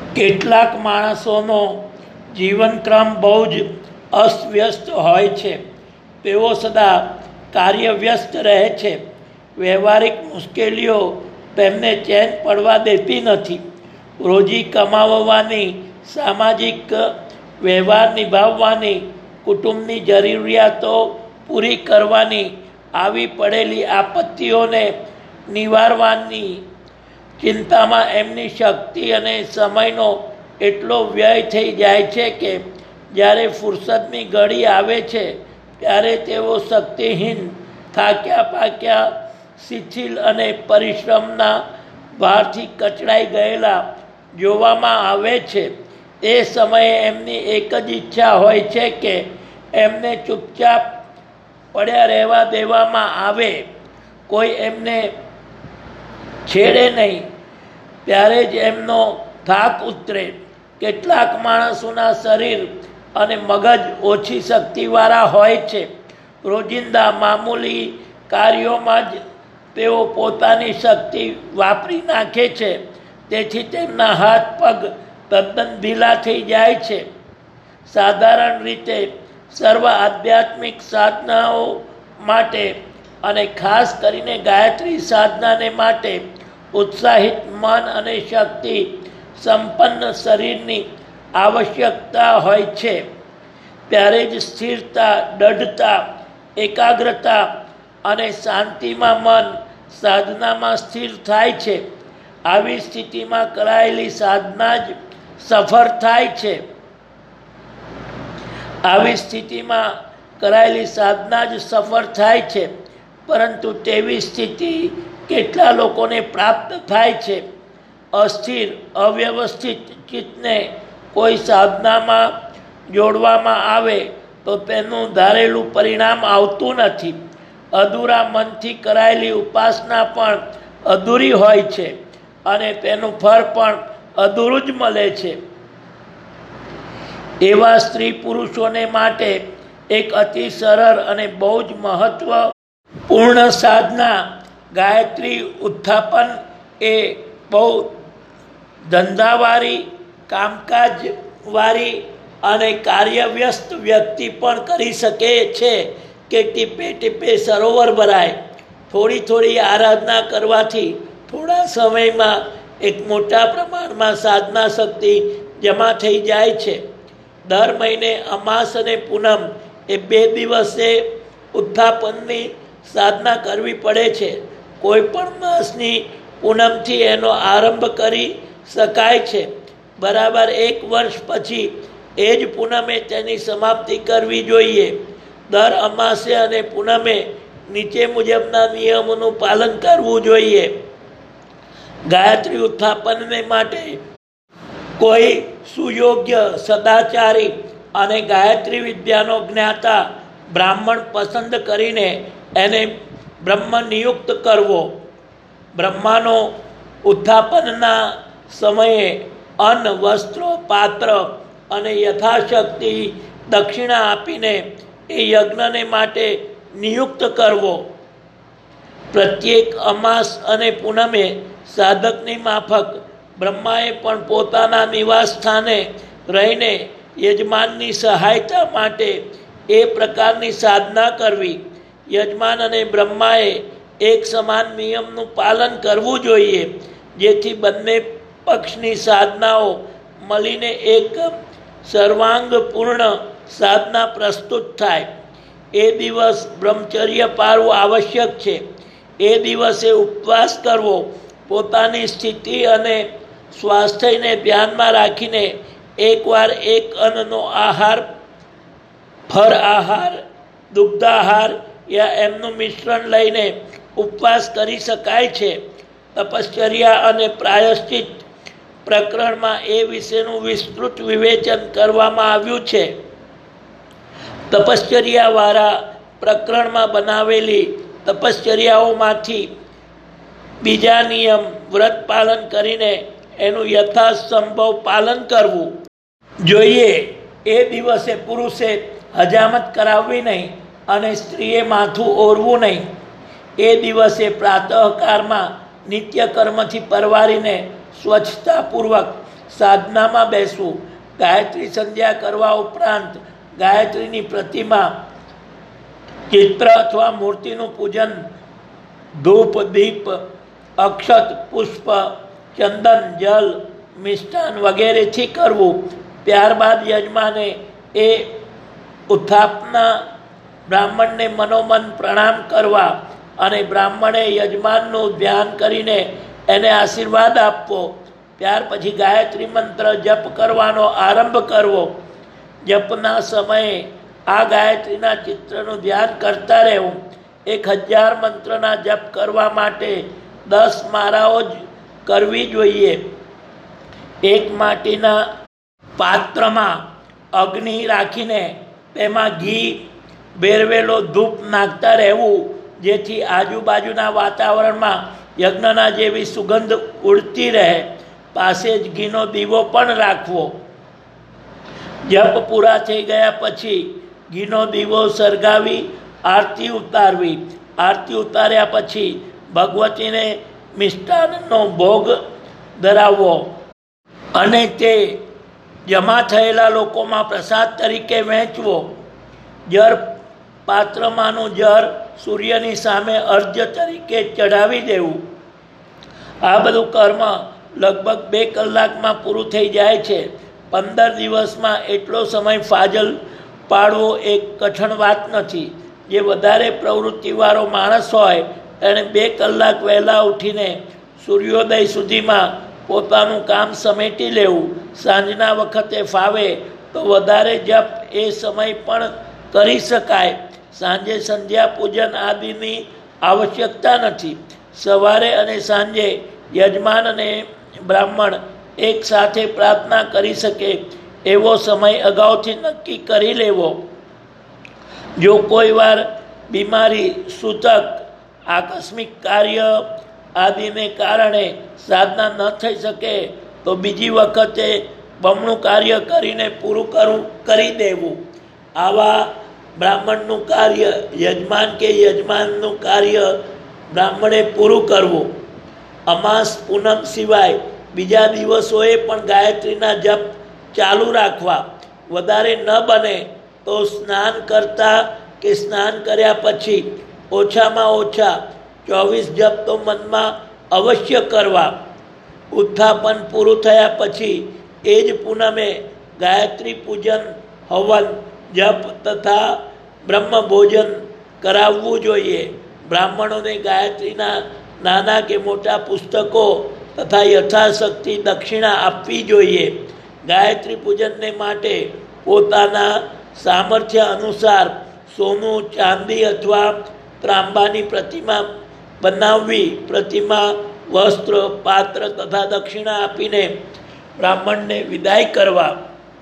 કેટલાક માણસોનો જીવનક્રમ બહુ જ અસ્તવ્યસ્ત હોય છે. તેઓ સદા કાર્યવ્યસ્ત રહે છે. વ્યવહારિક મુશ્કેલીઓ તેમને ચેન પડવા દેતી નથી. રોજી કમાવવાની, સામાજિક વ્યવહાર નિભાવવાની, કુટુંબની જરૂરિયાતો પૂરી કરવાની, આવી પડેલી આપત્તિઓને નિવારવાની ચિંતામાં એમની શક્તિ અને સમયનો એટલો વ્યય થઈ જાય છે કે જ્યારે ફુરસદની ઘડી આવે છે ત્યારે તેઓ શક્તિહીન, થાક્યા પાક્યા, શિથિલ અને પરિશ્રમના ભારથી કચડાઈ ગયેલા જોવામાં આવે છે. એ સમયે એમની એક જ ઈચ્છા હોય છે કે એમને ચૂપચાપ પડ્યા રહેવા દેવામાં આવે, કોઈ એમને છેડે નહીં. ત્યારે જ એમનો થાક ઉતરે. કેટલાક માણસોના શરીર અને મગજ ઓછી શક્તિવાળા હોય છે. રોજિંદા મામૂલી કાર્યોમાં જ તેઓ પોતાની શક્તિ વાપરી નાખે છે. તેથી તેમના હાથ પગ તદ્દન ઢીલા થઈ જાય છે. સાધારણ રીતે સર્વ આધ્યાત્મિક સાધનાઓ માટે અને ખાસ કરીને ગાયત્રી સાધનાને માટે ઉત્સાહિત મન અને શક્તિ સંપન્ન શરીરની આવશ્યકતા હોય છે. ત્યારે જ સ્થિરતા, દૃઢતા, એકાગ્રતા અને શાંતિમાં મન સાધનામાં સ્થિર થાય છે. આવી સ્થિતિમાં કરાયેલી સાધના જ સફળ થાય છે. આવી સ્થિતિમાં કરાયેલી સાધના જ સફળ થાય છે. પરંતુ તેવી સ્થિતિ કેટલા લોકોને પ્રાપ્ત થાય છે? અસ્થિર, અવ્યવસ્થિત ચિત્તને કોઈ સાધનામાં જોડવામાં આવે તો તેનું ધારેલું પરિણામ આવતું નથી. અધૂરા મનથી કરાયેલી ઉપાસના પણ અધૂરી હોય છે અને તેનું ફળ પણ અધૂરું જ મળે છે. એવા સ્ત્રી પુરુષોને માટે એક અતિ સરળ અને બહુ જ મહત્વપૂર્ણ સાધના ગાયત્રી ઉત્થાપન એ બહુ ધંધાવાળી, કામકાજવાળી અને કાર્યવ્યસ્ત વ્યક્તિ પણ કરી શકે છે કે ટીપે ટીપે સરોવર ભરાય. થોડી થોડી આરાધના કરવાથી થોડા સમયમાં એક મોટા પ્રમાણમાં સાધના શક્તિ જમા થઈ જાય છે. દર મહિને અમાસ અને પૂનમ એ 2 દિવસે ઉત્થાપનની સાધના કરવી પડે છે. કોઈ પણ માસની પૂનમથી એનો આરંભ કરી શકાય છે. બરાબર 1 વર્ષ પછી એ જ પૂનમે તેની સમાપ્તિ કરવી જોઈએ. દર અમાસે અને પૂનમે નીચે મુજબના નિયમોનું પાલન કરવું જોઈએ. ગાયત્રી ઉત્થાપનને માટે કોઈ સુયોગ્ય, સદાચારી અને ગાયત્રી વિદ્યાનો જ્ઞાતા બ્રાહ્મણ પસંદ કરીને એને બ્રહ્મ નિયુક્ત કરવો. બ્રહ્માનો ઉત્થાપનના સમયે અન્ન, વસ્ત્રો, પાત્ર અને યથાશક્તિ દક્ષિણા આપીને એ યજ્ઞને માટે નિયુક્ત કરવો. પ્રત્યેક અમાસ અને પૂનમે સાધકની માફક બ્રહ્માએ પણ પોતાના નિવાસ સ્થાને રહીને યજમાનની સહાયતા માટે એ પ્રકારની સાધના કરવી. યજમાન અને બ્રહ્માએ એક સમાન નિયમનું પાલન કરવું જોઈએ, જેથી બંને પક્ષની સાધનાઓ મળીને એક સર્વાંગપૂર્ણ સાધના પ્રસ્તુત થાય. એ દિવસ બ્રહ્મચર્ય પાળવું આવશ્યક છે. એ દિવસે ઉપવાસ કરવો. પોતાની સ્થિતિ અને સ્વાસ્થ્યને ધ્યાનમાં રાખીને એકવાર એક અન્નનો આહાર, ફળ આહાર, દુગ્ધાહાર યા એમનું મિશ્રણ લઈને ઉપવાસ કરી શકાય છે. તપશ્ચર્યા અને પ્રાયશ્ચિત પ્રકરણમાં એ વિશેનું વિસ્તૃત વિવેચન કરવામાં આવ્યું છે. તપશ્ચર્યાવાળા પ્રકરણમાં બનાવેલી તપશ્ચર્યાઓમાંથી બીજા નિયમ વ્રત પાલન કરીને એનું યથાસંભવ પાલન કરવું જોઈએ. એ દિવસે પુરુષે હજામત કરાવવી નહીં અને સ્ત્રીએ માથું ઓરવું નહીં. એ દિવસે પ્રાતઃકાળમાં નિત્ય કર્મથી પરવારીને સ્વચ્છતાપૂર્વક સાધનામાં બેસવું. ગાયત્રી સંધ્યા કરવા ઉપરાંત ગાયત્રીની પ્રતિમા, ચિત્ર અથવા મૂર્તિનું પૂજન ધૂપ, દીપ, અક્ષત, પુષ્પ, ચંદન, જલ, મિષ્ટાન વગેરેથી કરવું. ત્યારબાદ યજમાને એ ઉત્થાપના બ્રાહ્મણને મનોમન પ્રણામ કરવા અને બ્રાહ્મણે યજમાનનું ધ્યાન કરીને એને આશીર્વાદ આપવો. ત્યાર પછી ગાયત્રી મંત્ર જપ કરવાનો આરંભ કરવો. જપના સમયે આ ગાયત્રીના ચિત્રનું ધ્યાન કરતા રહેવું. 1000 મંત્રના જપ કરવા માટે 10 માળાઓ જ કરવી જોઈએ. એક માટીના પાત્રમાં અગ્નિ રાખીને તેમાં ઘી ભેરવેલો ધૂપ નાખતા રહેવું, જેથી આજુબાજુના વાતાવરણમાં યજ્ઞના જેવી સુગંધ ઉડતી રહે. પાસે જ ઘીનો દીવો પણ રાખવો. જપ પૂરા થઈ ગયા પછી ઘીનો દીવો સળગાવી આરતી ઉતારવી. આરતી ઉતાર્યા પછી ભગવતીને મિષ્ટાનનો ભોગ ધરાવવો અને તે જમા થયેલા લોકોમાં પ્રસાદ તરીકે વહેંચવો. જર પાત્રમાંનું જર સૂર્યની સામે અર્ઘ્ય તરીકે ચઢાવી દેવું. આ બધું કર્મ લગભગ 2 કલાકમાં પૂરું થઈ જાય છે. 15 દિવસમાં એટલો સમય ફાજલ પાડવો એક કઠણ વાત નથી. જે વધારે પ્રવૃત્તિવાળો માણસ હોય એણે 2 કલાક વહેલા ઉઠીને સૂર્યોદય સુધીમાં પોતાનું કામ સમેટી લેવું. સાંજના વખતે ફાવે તો વધારે જપ એ સમય પણ કરી શકાય. સાંજે સંધ્યા પૂજન આદિની આવશ્યકતા નથી. સવારે અને સાંજે યજમાન અને બ્રાહ્મણ એક સાથે પ્રાર્થના કરી શકે એવો સમય અગાઉથી નક્કી કરી લેવો. જો કોઈ વાર બીમારી, સૂતક, આકસ્મિક કાર્ય આદિને કારણે સાધના ન થઈ શકે તો બીજી વખતે બમણું કાર્ય કરીને પૂરું કરી દેવું. આવા બ્રાહ્મણનું કાર્ય યજમાન કે યજમાનનું કાર્ય બ્રાહ્મણે પૂરું કરવું. અમાસ, પૂનમ સિવાય બીજા દિવસોએ પણ ગાયત્રીના જપ ચાલુ રાખવા. વધારે ન બને તો સ્નાન કરતા કે સ્નાન કર્યા પછી ઓછામાં ઓછા 24 જપ તો મનમાં અવશ્ય કરવા. ઉત્થાપન પૂરું થયા પછી એ જ પૂનમે ગાયત્રી પૂજન, હવન, જપ તથા બ્રહ્મ ભોજન કરાવવું જોઈએ. બ્રાહ્મણોને ગાયત્રીના નાના કે મોટા પુસ્તકો તથા યથાશક્તિ દક્ષિણા આપવી જોઈએ. ગાયત્રી પૂજનને માટે પોતાના સામર્થ્ય અનુસાર સોનું, ચાંદી અથવા ત્રાંબાની પ્રતિમા બનાવવી. પ્રતિમા, વસ્ત્ર, પાત્ર તથા દક્ષિણા આપીને બ્રાહ્મણને વિદાય કરવા.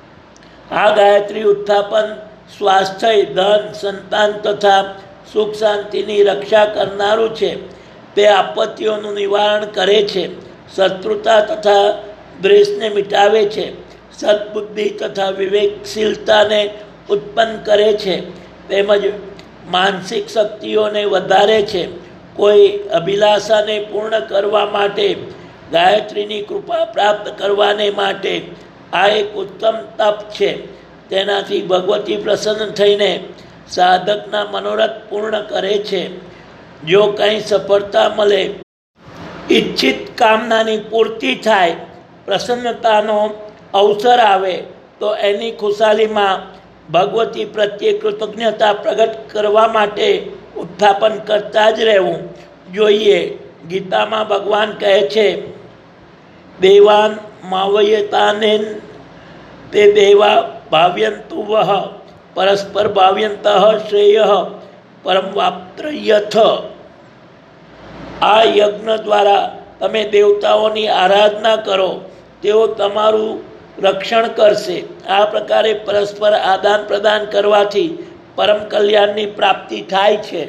આ ગાયત્રી ઉત્થાપન સ્વાસ્થ્ય, ધન, સંતાન તથા સુખ શાંતિની રક્ષા કરનારું છે. તે આપત્તિઓનું નિવારણ કરે છે. શત્રુતા તથા દ્વેષને મિટાવે છે. સદબુદ્ધિ તથા વિવેકશીલતાને ઉત્પન્ન કરે છે. તેમજ માનસિક શક્તિઓને વધારે છે. કોઈ અભિલાષાને પૂર્ણ કરવા માટે, ગાયત્રીની કૃપા પ્રાપ્ત કરવાને માટે આ એક ઉત્તમ તપ છે. તેનાથી ભગવતી પ્રસન્ન થઈને સાધકના મનોરથ પૂર્ણ કરે છે. જો કંઈ સફળતા મળે, ઈચ્છિત કામનાની પૂર્તિ થાય, પ્રસન્નતાનો અવસર આવે તો એની ખુશાલીમાં ભગવતી પ્રત્યે કૃતજ્ઞતા પ્રગટ કરવા માટે ઉત્થાપન કરતા જ રહેવું જોઈએ. ગીતામાં ભગવાન કહે છે, દેવાન માવયતાનેન તે દેવા ભાવ્યંતુ વહ પરસ્પર ભાવ્યંત શ્રેય પરમ વાપ્ત્રયથ. આ યજ્ઞ દ્વારા તમે દેવતાઓની આરાધના કરો, તેઓ તમારું રક્ષણ કરશે. આ પ્રકારે પરસ્પર આદાન પ્રદાન કરવાથી પરમ કલ્યાણની પ્રાપ્તિ થાય છે.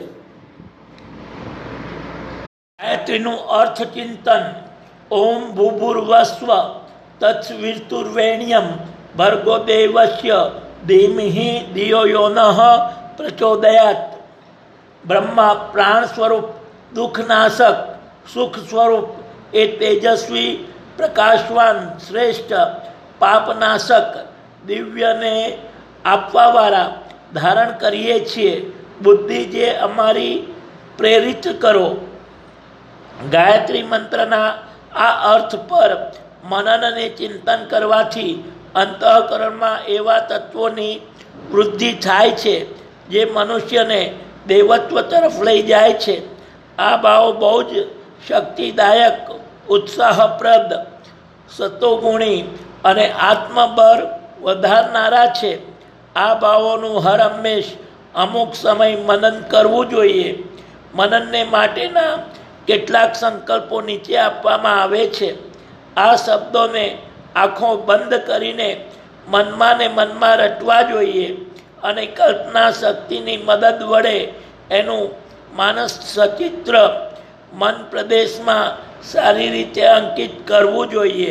ગાયત્રીનું અર્થ ચિંતન. ઓમ ભૂભુર્વસ્વ તત્સવિતુર્વેણ્યમ ભર્ગો દેવસ્ય ધીમહિ ધિયો યો નઃ પ્રચોદયાત. બ્રહ્મા પ્રાણ સ્વરૂપ, દુઃખનાશક, સુખ સ્વરૂપ એ તેજસ્વી પ્રકાશવાન શ્રેષ્ઠ પાપનાશક દિવ્યને આપવાવાળા ધારણ કરીએ છીએ. બુદ્ધિ જે અમારી પ્રેરિત કરો. ગાયત્રી મંત્રના આ અર્થ પર મનન અને ચિંતન કરવાથી અંતઃકરણમાં એવા તત્વોની વૃદ્ધિ થાય છે જે મનુષ્યને દેવત્વ તરફ લઈ જાય છે. આ ભાવ બહુ જ શક્તિદાયક, ઉત્સાહપ્રદ, સતોગુણી અને આત્મબળ વધારનારા છે. આ ભાવોનું હર હંમેશ અમુક સમય મનન કરવું જોઈએ. મનનને માટેના કેટલાક સંકલ્પો નીચે આપવામાં આવે છે. આ શબ્દોને આંખો બંધ કરીને મનમાં ને મનમાં રટવા જોઈએ અને કલ્પના શક્તિની મદદ વડે એનું માનસ સચિત્ર મન પ્રદેશમાં સારી રીતે અંકિત કરવું જોઈએ.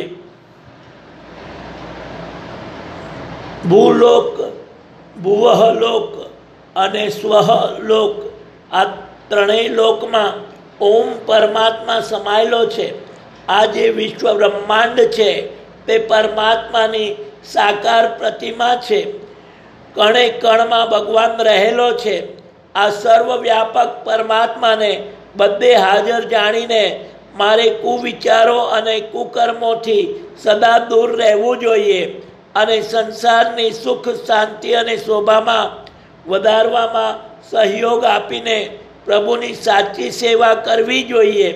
ભૂલોક, ભુવઃલોક અને સ્વઃલોક, આ ત્રણેય લોકમાં ઓમ પરમાત્મા સમાયેલો છે. આ જે વિશ્વ બ્રહ્માંડ છે તે પરમાત્માની સાકાર પ્રતિમા છે. કણે કણમાં ભગવાન રહેલો છે. આ સર્વવ્યાપક પરમાત્માને બધે હાજર જાણીને મારે કુવિચારો અને કુકર્મોથી સદા દૂર રહેવું જોઈએ અને સંસારની સુખ, શાંતિ અને શોભામાં વધારવામાં સહયોગ આપીને પ્રભુની સાચી સેવા કરવી જોઈએ.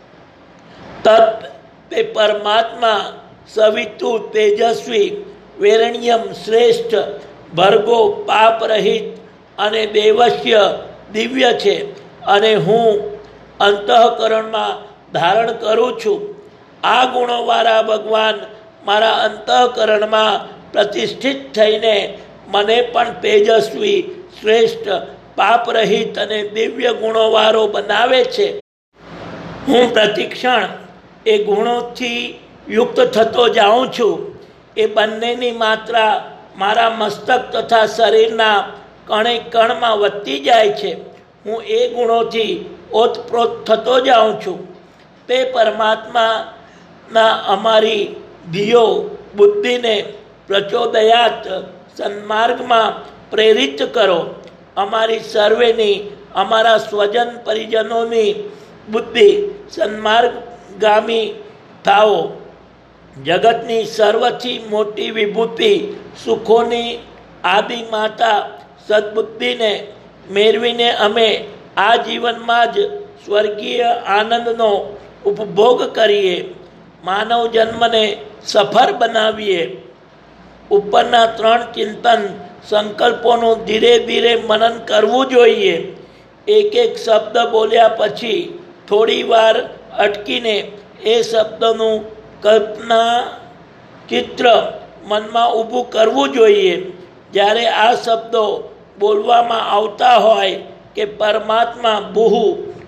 તત તે પરમાત્મા સવિતુ તેજસ્વી, વેરણ્યમ શ્રેષ્ઠ, ભર્ગો પાપરહિત અને દેવસ્ય દિવ્ય છે અને હું અંતઃકરણમાં ધારણ કરું છું. આ ગુણોવાળા ભગવાન મારા અંતઃકરણમાં પ્રતિષ્ઠિત થઈને મને પણ તેજસ્વી, શ્રેષ્ઠ, પાપરહિત અને દિવ્ય ગુણોવાળો બનાવે છે. હું પ્રતિક્ષણ એ ગુણોથી યુક્ત થતો જાઉં છું. એ બંનેની માત્રા મારા મસ્તક તથા શરીરના કણે કણમાં વધતી જાય છે. હું એ ગુણોથી ઓતપ્રોત થતો જાઉં છું. તે પરમાત્માના અમારી ધિયો બુદ્ધિને પ્રચોદયાત સન્માર્ગમાં પ્રેરિત કરો. અમારી સર્વેની, અમારા સ્વજન પરિજનોની બુદ્ધિ સન્માર્ગગામી થાઓ. જગતની સર્વથી મોટી વિભૂતિ, સુખોની આદિ માતા સદબુદ્ધિને મેળવીને અમે આ જીવનમાં જ સ્વર્ગીય આનંદનો ઉપભોગ કરીએ. માનવ જન્મને સફળ બનાવીએ. ઉપરના ત્રણ ચિંતન સંકલ્પોનું ધીરે ધીરે મનન કરવું જોઈએ. એક એક શબ્દ બોલ્યા પછી થોડી વાર અટકીને એ શબ્દનું કલ્પના ચિત્ર મનમાં ઊભું કરવું જોઈએ. જ્યારે આ શબ્દો બોલવામાં આવતા હોય કે પરમાત્મા ભૂહુ,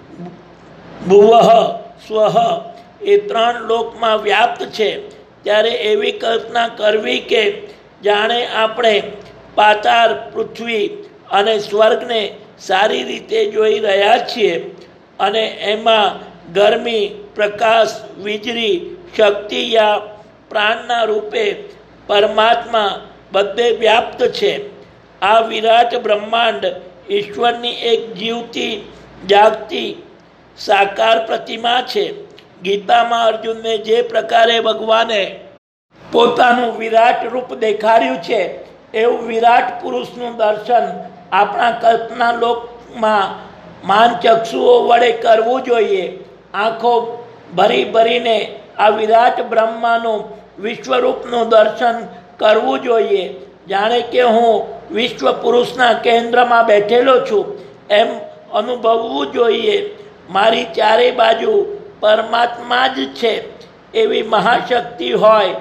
ભુવઃ, સ્વઃ એ ત્રણ લોકમાં વ્યાપ્ત છે, ત્યારે એવી કલ્પના કરવી કે જાણે આપણે પાતાળ, પૃથ્વી અને સ્વર્ગને સારી રીતે જોઈ રહ્યા છીએ અને એમાં ગરમી, પ્રકાશ, વીજળી, શક્તિ યા પ્રાણના રૂપે પરમાત્મા બધે વ્યાપ્ત છે. આ વિરાટ બ્રહ્માંડ ઈશ્વરની એક જીવતી, જાગતી સાકાર પ્રતિમા છે. ગીતામાં અર્જુનને જે પ્રકારે ભગવાને પોતાનું વિરાટ રૂપ દેખાડ્યું છે એવું વિરાટ પુરુષનું દર્શન આપણા કલ્પના લોકમાં માનચક્ષુઓ વડે કરવું જોઈએ. આંખો ભરી ભરીને આ વિરાટ બ્રહ્માનું વિશ્વરૂપનું દર્શન કરવું જોઈએ. જાણે કે હું વિશ્વ પુરુષના કેન્દ્રમાં બેઠેલો છું એમ અનુભવવું જોઈએ. મારી ચારે બાજુ પરમાત્મા જ છે એવી મહાશક્તિ હોય.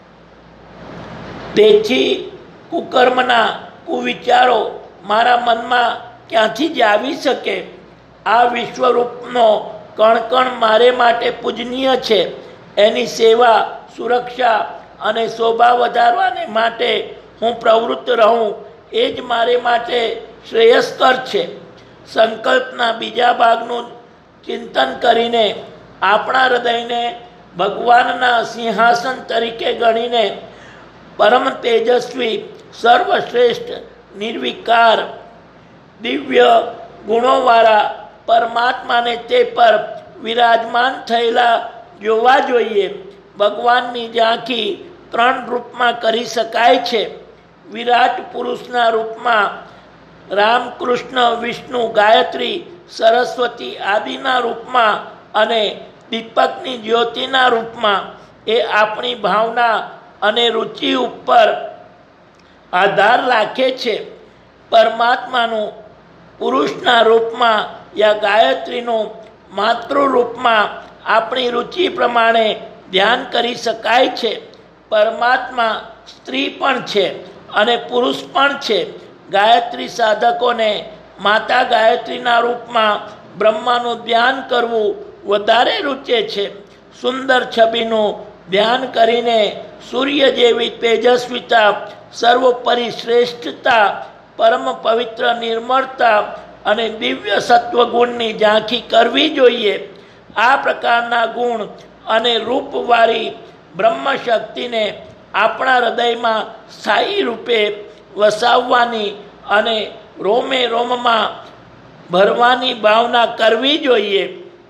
તેથી કુકર્મના કુવિચારો મારા મનમાં ક્યાંથી જ આવી શકે? આ વિશ્વરૂપનો કણ કણ મારે માટે પૂજનીય છે. એની સેવા, સુરક્ષા અને શોભા વધારવાને માટે હું પ્રવૃત્ત રહું એ જ મારે માટે શ્રેયસ્કર છે. સંકલ્પના બીજા ભાગનું ચિંતન કરીને આપણા હૃદયને ભગવાનના સિંહાસન તરીકે ગણીને પરમ તેજસ્વી, સર્વશ્રેષ્ઠ, નિર્વિકાર, દિવ્ય ગુણોવાળા પરમાત્માને તે પર વિરાજમાન થયેલા જોવા જોઈએ. ભગવાનની ઝાંખી 3 રૂપમાં કરી શકાય છે. વિરાટ પુરુષના રૂપમાં રામ, કૃષ્ણ, વિષ્ણુ, ગાયત્રી, સરસ્વતી આદિના રૂપમાં અને દીપકની જ્યોતિના રૂપમાં. એ આપણી ભાવના અને રુચિ ઉપર આધાર રાખે છે. પરમાત્માનું પુરુષના રૂપમાં યા ગાયત્રીનું માતૃ રૂપમાં આપણી રુચિ પ્રમાણે ધ્યાન કરી શકાય છે. પરમાત્મા સ્ત્રી પણ છે અને પુરુષ પણ છે. ગાયત્રી સાધકોને માતા ગાયત્રીના રૂપમાં બ્રહ્માનું ધ્યાન કરવું વધારે રૂચે છે. સુંદર છબીનું ધ્યાન કરીને સૂર્ય જેવી તેજસ્વીતા, સર્વોપરી શ્રેષ્ઠતા, પરમ પવિત્ર નિર્મળતા અને દિવ્ય સત્વગુણની ઝાંખી કરવી જોઈએ. આ પ્રકારના ગુણ અને રૂપવાળી બ્રહ્મશક્તિને આપણા હૃદયમાં સ્થાયી રૂપે વસાવવાની અને રોમે રોમમાં ભરવાની ભાવના કરવી જોઈએ.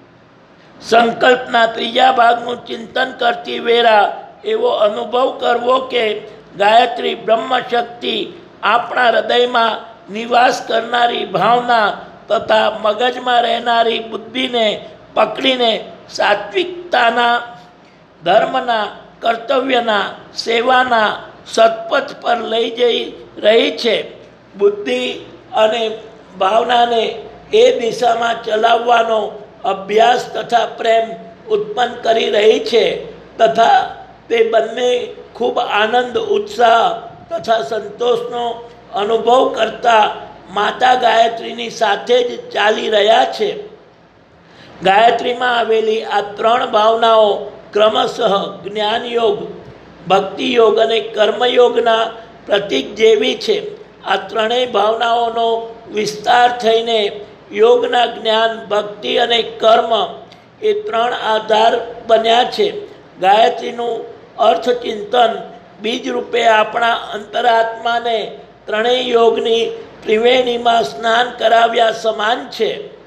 સંકલ્પના 3જા ભાગનું ચિંતન કરતી વેળા એવો અનુભવ કરવો કે ગાયત્રી બ્રહ્મશક્તિ આપણા હૃદયમાં નિવાસ કરનારી ભાવના તથા મગજમાં રહેનારી બુદ્ધિને પકડીને સાત્વિકતાના, ધર્મના, કર્તવ્યના, સેવાના સત્પથ પર લઈ જઈ રહી છે. બુદ્ધિ અને ભાવનાને એ દિશામાં ચલાવવાનો અભ્યાસ તથા પ્રેમ ઉત્પન્ન કરી રહી છે તથા તે બંને ખૂબ આનંદ, ઉત્સાહ તથા સંતોષનો અનુભવ કરતા માતા ગાયત્રીની સાથે જ ચાલી રહ્યા છે. ગાયત્રીમાં આવેલી આ 3 ભાવનાઓ ક્રમશઃ જ્ઞાનયોગ, ભક્તિયોગ અને કર્મયોગના પ્રતીક જેવી છે. આ 3 ભાવનાઓનો વિસ્તાર થઈને યોગના જ્ઞાન, ભક્તિ અને કર્મ એ 3 આધાર બન્યા છે. ગાયત્રીનું અર્થચિંતન બીજ રૂપે આપણા અંતરાત્માને 3 યોગની ત્રિવેણીમાં સ્નાન કરાવ્યા સમાન છે.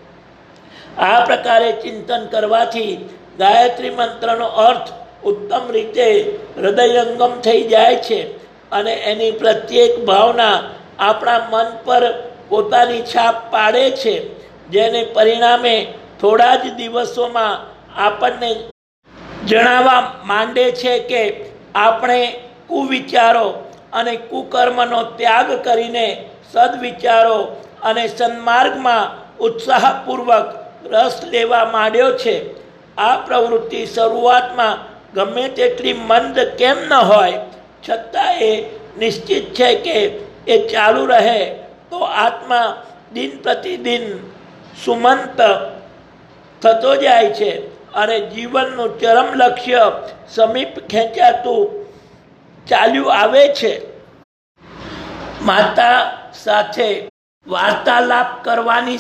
આ પ્રકારે ચિંતન કરવાથી ગાયત્રી મંત્રનો અર્થ ઉત્તમ રીતે હૃદયંગમ થઈ જાય છે અને એની પ્રત્યેક ભાવના આપણા મન પર પોતાની છાપ પાડે છે, જેને પરિણામે થોડા જ દિવસોમાં આપણને જણાવવા માંડે છે કે આપણે કુવિચારો અને કુકર્મનો ત્યાગ કરીને સદવિચારો અને સન્માર્ગમાં ઉત્સાહપૂર્વક રસ લેવા માંડ્યો છે. આ પ્રવૃત્તિ શરૂઆતમાં ગમે તેટલી મંદ કેમ ન હોય, છતાં એ નિશ્ચિત છે કે એ ચાલુ રહે તો આત્મા દિન પ્રતિદિન સુમંત થતો જાય છે અને જીવનનું ચરમ લક્ષ્ય સમીપ ખેંચાતું ચાલ્યું આવે છે. માતા સાથે વાર્તાલાપ કરવાની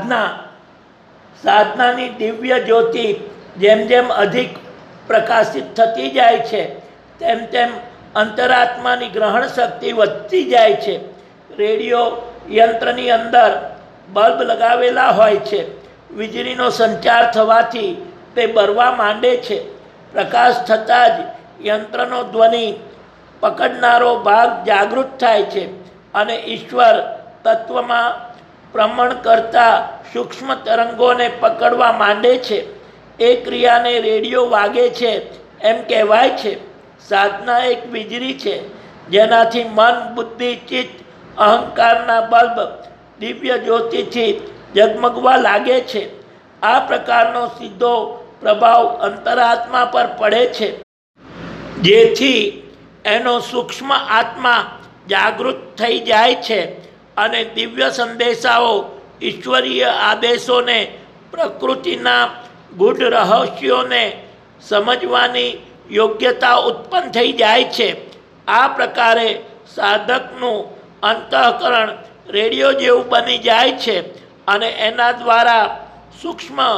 સાધનાની દિવ્ય જ્યોતિ જેમ જેમ અધિક પ્રકાશિત થતી જાય છે તેમ તેમ અંતરાત્માની ગ્રહણ શક્તિ વધતી જાય છે. રેડિયો યંત્રની અંદર બલ્બ લગાવેલા હોય છે. વીજળીનો સંચાર થવાથી તે બરવા માંડે છે. પ્રકાશ થતાં જ યંત્રનો ધ્વનિ પકડનારો ભાગ જાગૃત થાય છે અને ઈશ્વર તત્વમાં ભ્રમણ કરતા સૂક્ષ્મ તરંગોને પકડવા માંડે છે. એ ક્રિયાને રેડિયો વાગે છે એમ કહેવાય છે. સાધના એક વીજળી છે જેનાથી મન, બુદ્ધિ, ચિત્ત, અહંકારના બલ્બ દિવ્ય જ્યોતિથી ઝગમગવા લાગે છે. આ પ્રકારનો સીધો પ્રભાવ અંતરાત્મા પર પડે છે, જેથી એનો સૂક્ષ્મ આત્મા જાગૃત થઈ જાય છે અને દિવ્ય સંદેશાઓ, ઈશ્વરીય આદેશોને, પ્રકૃતિના ગૂઢ રહસ્યોને સમજવાની યોગ્યતા ઉત્પન્ન થઈ જાય છે. આ પ્રકારે સાધકનું અંતઃકરણ રેડિયો જેવું બની જાય છે અને એના દ્વારા સૂક્ષ્મ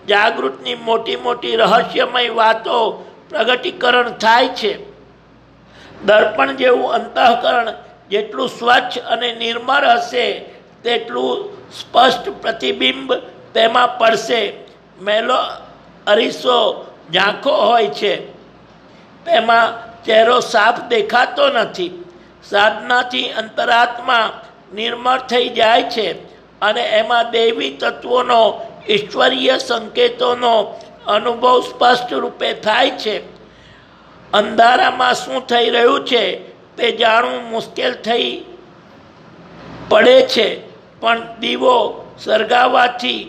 જાગૃતની મોટી મોટી રહસ્યમય વાતો પ્રગટીકરણ થાય છે. દર્પણ જેવું અંતઃકરણ જેટલું સ્વચ્છ અને નિર્મળ હશે તેટલું સ્પષ્ટ પ્રતિબિંબ તેમાં પડશે. મેલો અરીસો ઝાંખો હોય છે, તેમાં ચહેરો સાફ દેખાતો નથી. સાધનાથી અંતરાત્મા નિર્મળ થઈ જાય છે અને એમાં દૈવી તત્વોનો, ઈશ્વરીય સંકેતોનો અનુભવ સ્પષ્ટ રૂપે થાય છે. અંધારામાં શું થઈ રહ્યું છે તે જાણવું મુશ્કેલ થઈ પડે છે, પણ દીવો સળગાવવાથી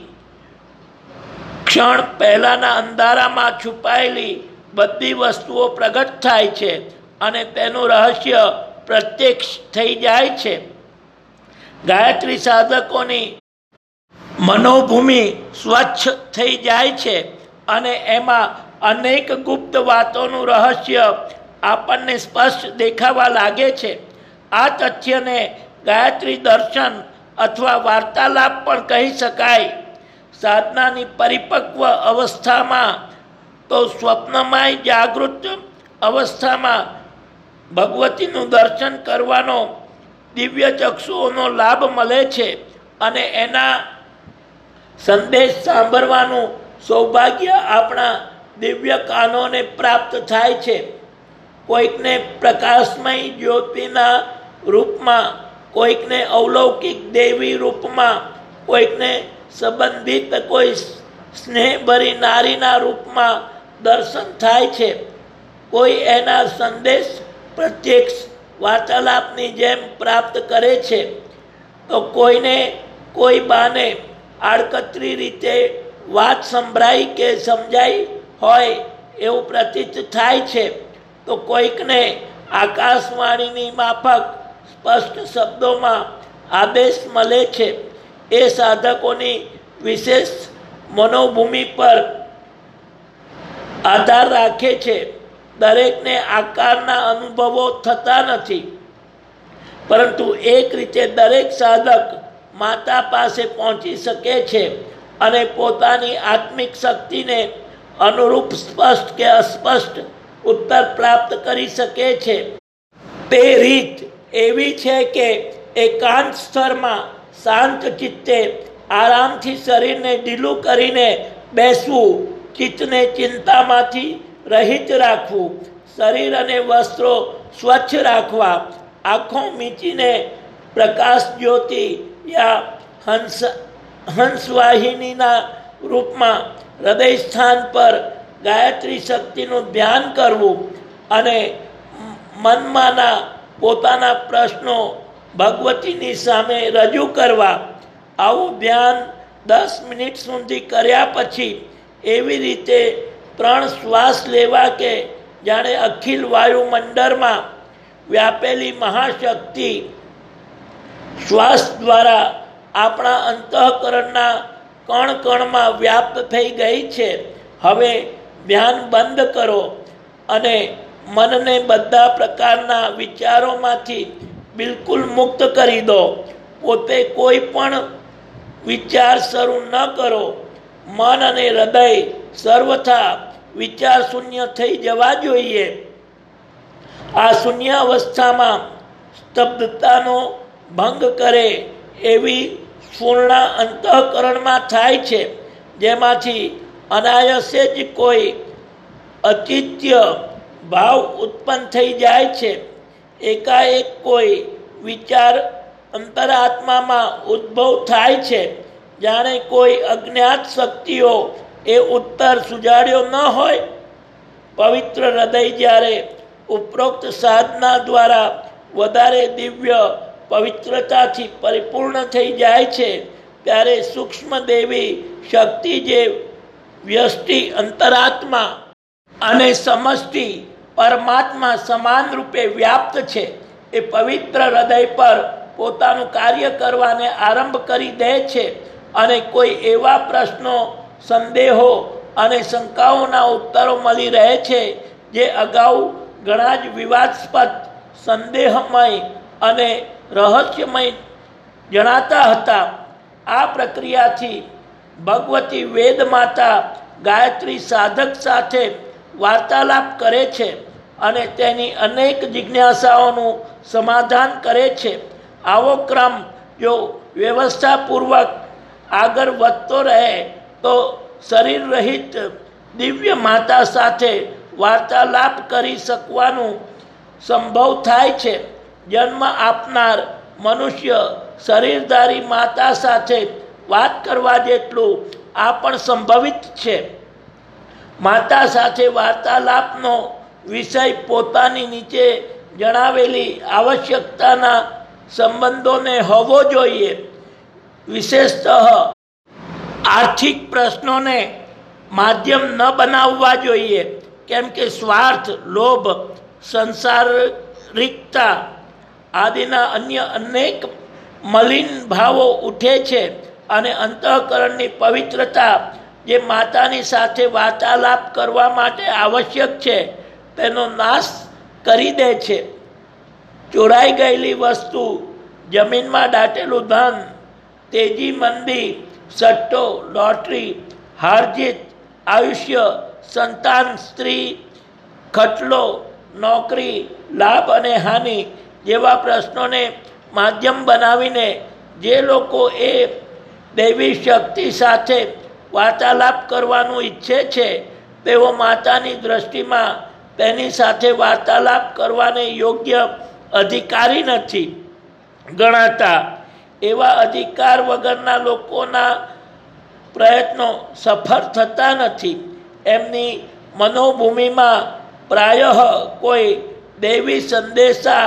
ક્ષણ પહેલાના અંધારામાં છુપાયેલી બધી વસ્તુઓ પ્રગટ થાય છે અને તેનું રહસ્ય પ્રત્યક્ષ થઈ જાય છે. ગાયત્રી સાધકોની મનોભૂમિ સ્વચ્છ થઈ જાય છે અને એમાં અનેક ગુપ્ત વાતોનું રહસ્ય આપણને સ્પષ્ટ દેખાવા લાગે છે. આ તથ્યને ગાયત્રી દર્શન અથવા વાર્તાલાપ પણ કહી શકાય. સાધનાની પરિપક્વ અવસ્થામાં તો સ્વપ્નમય જાગૃત અવસ્થામાં ભગવતીનું દર્શન કરવાનો દિવ્ય ચક્ષુઓનો લાભ મળે છે અને એના સંદેશ સાંભળવાનું સૌભાગ્ય આપણા દિવ્ય કાનોને પ્રાપ્ત થાય છે. કોઈકને પ્રકાશમય જ્યોતિના રૂપમાં, કોઈકને અવલૌકિક દેવી રૂપમાં, કોઈકને સંબંધિત કોઈ સ્નેહભરી નારીના રૂપમાં દર્શન થાય છે. કોઈ એના સંદેશ પ્રત્યક્ષ વાર્તાલાપની જેમ પ્રાપ્ત કરે છે, તો કોઈને કોઈ બાને આડકતરી રીતે વાત સંભળાઈ કે સમજાઈ હોય એવું પ્રતીત થાય છે, તો કોઈકને આકાશવાણીની માફક સ્પષ્ટ શબ્દોમાં આદેશ મળે છે. એ સાધકોની વિશેષ મનોભૂમિ પર આધાર રાખે છે. દરેકને આકારના અનુભવો થતા નથી, પરંતુ એક રીતે દરેક સાધક માતા પાસે પહોંચી શકે છે અને પોતાની આત્મિક શક્તિને અનુરૂપ સ્પષ્ટ કે અસ્પષ્ટ ઉત્તર પ્રાપ્ત કરી શકે છે. તે રીત એવી છે કે એકાંત સ્તરમાં શાંત ચિત્તે આરામથી શરીરને ઢીલું કરીને બેસવું, ચિત્તને ચિંતામાંથી રહિત રાખવું, શરીર અને વસ્ત્રો સ્વચ્છ રાખવા, આંખો મીચીને પ્રકાશ જ્યોતિ યા હંસવાહિનીના રૂપમાં હૃદય સ્થાન પર ગાયત્રી શક્તિનું ધ્યાન કરવું અને મનમાંના પોતાના પ્રશ્નો ભગવતીની સામે રજૂ કરવા. આવું ધ્યાન 10 મિનિટ સુધી કર્યા પછી એવી રીતે 3 શ્વાસ લેવા કે જાણે અખિલ વાયુમંડળમાં વ્યાપેલી મહાશક્તિ શ્વાસ દ્વારા આપણા અંતઃકરણના કણ કણમાં વ્યાપ્ત થઈ ગઈ છે. હવે ધ્યાન બંધ કરો અને મનને બધા પ્રકારના વિચારોમાંથી બિલકુલ મુક્ત કરી દો. પોતે કોઈ પણ વિચાર શરૂ ન કરો. મન અને હૃદય સર્વથા વિચાર શૂન્ય થઈ જવા જોઈએ. આ શૂન્ય અવસ્થામાં સ્તબ્ધતાનો ભંગ કરે એવી સ્ફૂર્ણા અંતઃકરણમાં થાય છે, જેમાંથી અનાયાસે જ કોઈ અચિત્ય ભાવ ઉત્પન્ન થઈ જાય છે. એકાએક કોઈ વિચાર અંતરાત્મામાં ઉદ્ભવ થાય છે, જાણે કોઈ અજ્ઞાત શક્તિઓ એ ઉત્તર સુજાડ્યો ન હોય. પવિત્ર હૃદય જ્યારે ઉપરોક્ત સાધના દ્વારા વધારે દિવ્ય પવિત્રતાથી પરિપૂર્ણ થઈ જાય છે, ત્યારે સૂક્ષ્મ દેવી શક્તિ જે વ્યષ્ટિ અંતરાત્મા અને સમષ્ટિ પરમાત્મા સમાન રૂપે વ્યાપ્ત છે, એ પવિત્ર હૃદય પર પોતાનું કાર્ય કરવાને આરંભ કરી દે છે અને કોઈ એવા પ્રશ્નો, સંદેહો અને શંકાઓના ઉત્તરો મળી રહે છે જે અગાઉ ઘણા જ વિવાદાસ્પદ, સંદેહમય અને રહસ્યમય જણાતા હતા. આ પ્રક્રિયાથી ભગવતી વેદ માતા ગાયત્રી સાધક સાથે વાર્તાલાપ કરે છે અને તેની અનેક જિજ્ઞાસાઓનું સમાધાન કરે છે. આવો ક્રમ જો વ્યવસ્થાપૂર્વક આગળ વધતો રહે તો શરીર રહિત દિવ્ય માતા સાથે વાર્તાલાપ કરી શકવાનું સંભવ થાય છે. જન્મ આપનાર મનુષ્ય શરીરધારી માતા સાથે વાત કરવા જેટલું આ પણ સંભવિત છે. માતા સાથે વાર્તાલાપનો વિષય પોતાની નીચે જણાવેલી આવશ્યકતાના સંબંધોને હોવો જોઈએ. વિશેષતઃ આર્થિક પ્રશ્નોને માધ્યમ ન બનાવવા જોઈએ, કેમ કે સ્વાર્થ, લોભ, સંસારિકતા આદિના અન્ય અનેક મલિન ભાવો ઉઠે છે અને અંતઃકરણની પવિત્રતા જે માતાની સાથે વાર્તાલાપ કરવા માટે આવશ્યક છે તેનો નાશ કરી દે છે. ચોરાઈ ગયેલી વસ્તુ, જમીનમાં દાટેલું ધન, તેજી મંદી, સટ્ટો, લોટરી, હારજીત, આયુષ્ય, સંતાન, સ્ત્રી, ખટલો, નોકરી, લાભ અને હાનિ જેવા પ્રશ્નોને માધ્યમ બનાવીને જે લોકો એ દૈવી શક્તિ સાથે વાર્તાલાપ કરવાનું ઈચ્છે છે તેઓ માતાની દ્રષ્ટિમાં તેની સાથે વાર્તાલાપ કરવાને યોગ્ય અધિકારી નથી ગણાતા. એવા અધિકાર વગરના લોકોના પ્રયત્નો સફળ થતા નથી. એમની મનોભૂમિમાં પ્રાયઃ કોઈ દૈવી સંદેશા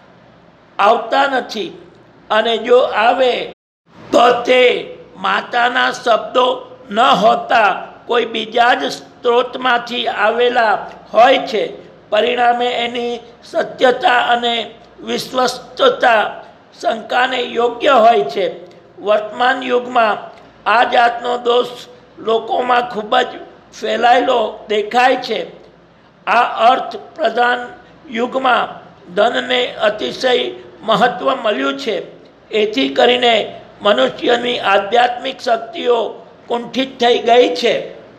આવતા નથી, અને જો આવે તો તે માતાના શબ્દો ન હોતા કોઈ બીજા જ સ્ત્રોતમાંથી આવેલા હોય છે. પરિણામે એની સત્યતા અને વિશ્વસ્તતા શંકાને યોગ્ય હોય છે. વર્તમાન યુગમાં આ જાતનો દોષ લોકોમાં ખૂબ જ ફેલાયેલો દેખાય છે. આ અર્થ પ્રધાન યુગમાં ધનને અતિશય મહત્વ મળ્યું છે. એથી કરીને મનુષ્યની આધ્યાત્મિક શક્તિઓ કુંઠિત થઈ ગઈ છે.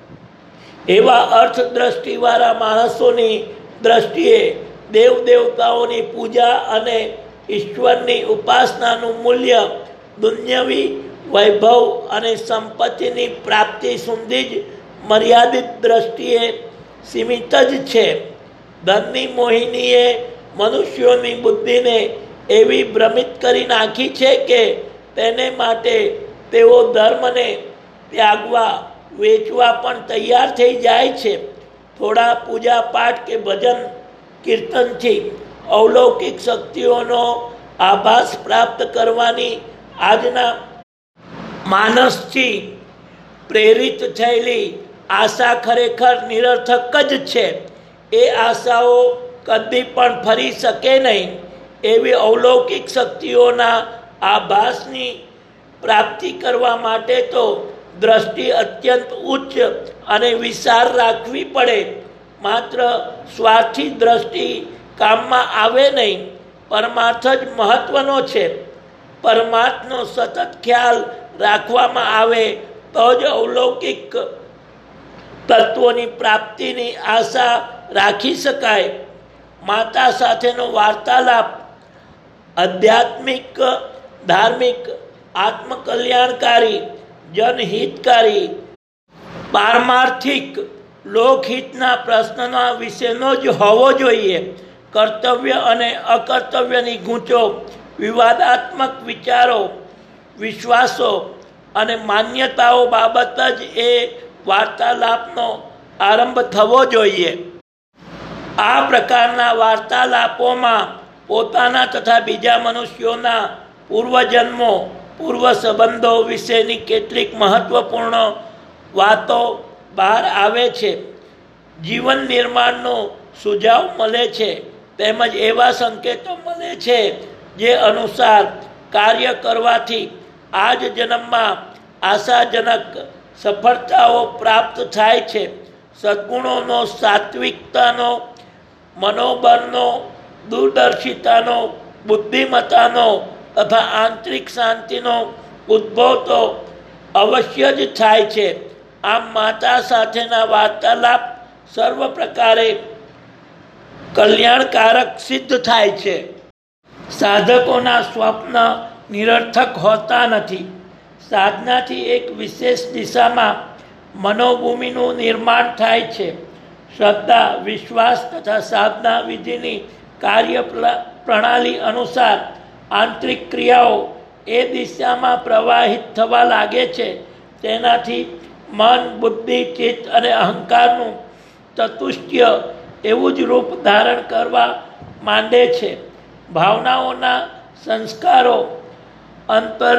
એવા અર્થદ્રષ્ટિવાળા માણસોની દ્રષ્ટિએ દેવદેવતાઓની પૂજા અને ઈશ્વરની ઉપાસનાનું મૂલ્ય દુન્યવી વૈભવ અને સંપત્તિની પ્રાપ્તિ સુધી જ મર્યાદિત દ્રષ્ટિએ સીમિત જ છે. ધનની મોહિનીએ મનુષ્યોની બુદ્ધિને એવી ભ્રમિત કરી નાખી છે કે તેને માટે તેઓ ધર્મને ત્યાગવા, વેચવા પણ તૈયાર થઈ જાય છે. થોડા પૂજા પાઠ કે ભજન કીર્તનથી અવલૌકિક શક્તિઓનો આભાસ પ્રાપ્ત કરવાની આજના માનસથી પ્રેરિત થયેલી આશા ખરેખર નિરર્થક જ છે. એ આશાઓ કદી પણ ફરી શકે નહીં. એવી અવલૌકિક શક્તિઓના આભાસની પ્રાપ્તિ કરવા માટે તો દ્રષ્ટિ અત્યંત ઉચ્ચ અને વિશાળ રાખવી પડે. માત્ર સ્વાર્થી દ્રષ્ટિ કામમાં આવે નહીં. પરમાર્થ જ મહત્વનો છે. પરમાર્થનો સતત ખ્યાલ રાખવામાં આવે તો જ અવલૌકિક તત્વોની પ્રાપ્તિની આશા રાખી શકાય. માતા સાથેનો વાર્તાલાપ આધ્યાત્મિક, ધાર્મિક, આત્મકલ્યાણકારી, જનહિતકારી, પારમાર્થિક, લોકહિતના પ્રશ્નના વિશેનો જ હોવો જોઈએ. કર્તવ્ય અને અકર્તવ્યની ગૂંચો, વિવાદાત્મક વિચારો, વિશ્વાસો અને માન્યતાઓ બાબત જ એ વાર્તાલાપનો આરંભ થવો જોઈએ. આ પ્રકારના વાર્તાલાપોમાં પોતાના તથા બીજા મનુષ્યોના પૂર્વજન્મો, પૂર્વ સંબંધો વિશેની કેટલીક મહત્વપૂર્ણ વાતો બહાર આવે છે. જીવન નિર્માણનો સુઝાવ મળે છે. તેમજ એવા સંકેતો મળે છે જે અનુસાર કાર્ય કરવાથી આ જ જન્મમાં આશાજનક સફળતાઓ પ્રાપ્ત થાય છે. સદ્ગુણોનો, સાત્વિકતાનો, મનોબળનો, દૂરદર્શિતાનો, બુદ્ધિમત્તાનો તથા આંતરિક શાંતિનો ઉદ્ભવ તો અવશ્ય જ થાય છે. આમ માતા સાથેના વાર્તાલાપ સર્વ પ્રકારે કલ્યાણકારક સિદ્ધ થાય છે. સાધકોના સ્વપ્ન નિરર્થક હોતા નથી. સાધનાથી એક વિશેષ દિશામાં મનોભૂમિનું નિર્માણ થાય છે. શ્રદ્ધા, વિશ્વાસ તથા સાધના વિધિની કાર્ય પ્રણાલી અનુસાર આંતરિક ક્રિયાઓ એ દિશામાં પ્રવાહિત થવા લાગે છે. તેનાથી મન, બુદ્ધિ, ચિત્ત અને અહંકારનું ચતુષ્ટય એવું જ રૂપ ધારણ કરવા માંડે છે. ભાવનાઓના સંસ્કારો અંતર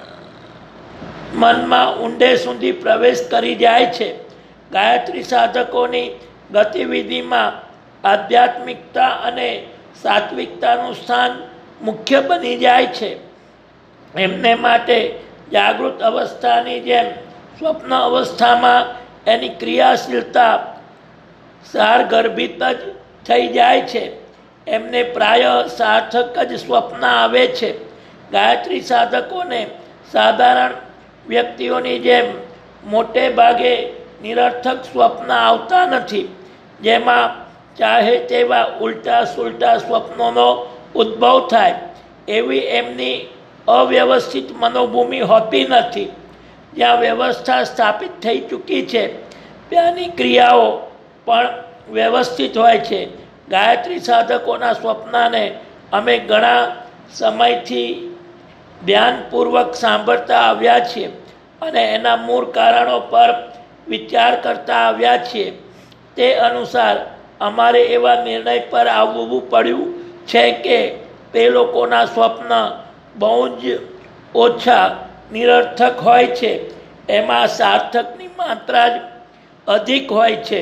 મનમાં ઊંડે સુધી પ્રવેશ કરી જાય છે. ગાયત્રી સાધકોની ગતિવિધિમાં આધ્યાત્મિકતા અને સાત્વિકતાનું સ્થાન મુખ્ય બની જાય છે. એમને માટે જાગૃત અવસ્થાની જેમ સ્વપ્ન અવસ્થામાં એની ક્રિયાશીલતા સારગર્ભિત જ થઈ જાય છે. એમને પ્રાય સાર્થક જ સ્વપ્ન આવે છે. ગાયત્રી સાધકોને સાધારણ વ્યક્તિઓની જેમ મોટે ભાગે નિરર્થક સ્વપ્ન આવતા નથી, જેમાં ચાહે તેવા ઉલટા સુલટા સ્વપ્નોનો ઉદ્ભવ થાય એવી એમની અવ્યવસ્થિત મનોભૂમિ હોતી નથી. જ્યાં વ્યવસ્થા સ્થાપિત થઈ ચૂકી છે ત્યાંની ક્રિયાઓ પણ વ્યવસ્થિત હોય છે. ગાયત્રી સાધકોના સ્વપ્નને અમે ઘણા સમયથી ધ્યાનપૂર્વક સાંભળતા આવ્યા છીએ અને એના મૂળ કારણો પર વિચાર કરતા આવ્યા છીએ. તે અનુસાર અમારે એવા નિર્ણય પર આવવું પડ્યું છે કે તે લોકોના સ્વપ્ન બહુ જ ઓછા નિરર્થક હોય છે. એમાં સાર્થકની માત્રા જ અધિક હોય છે.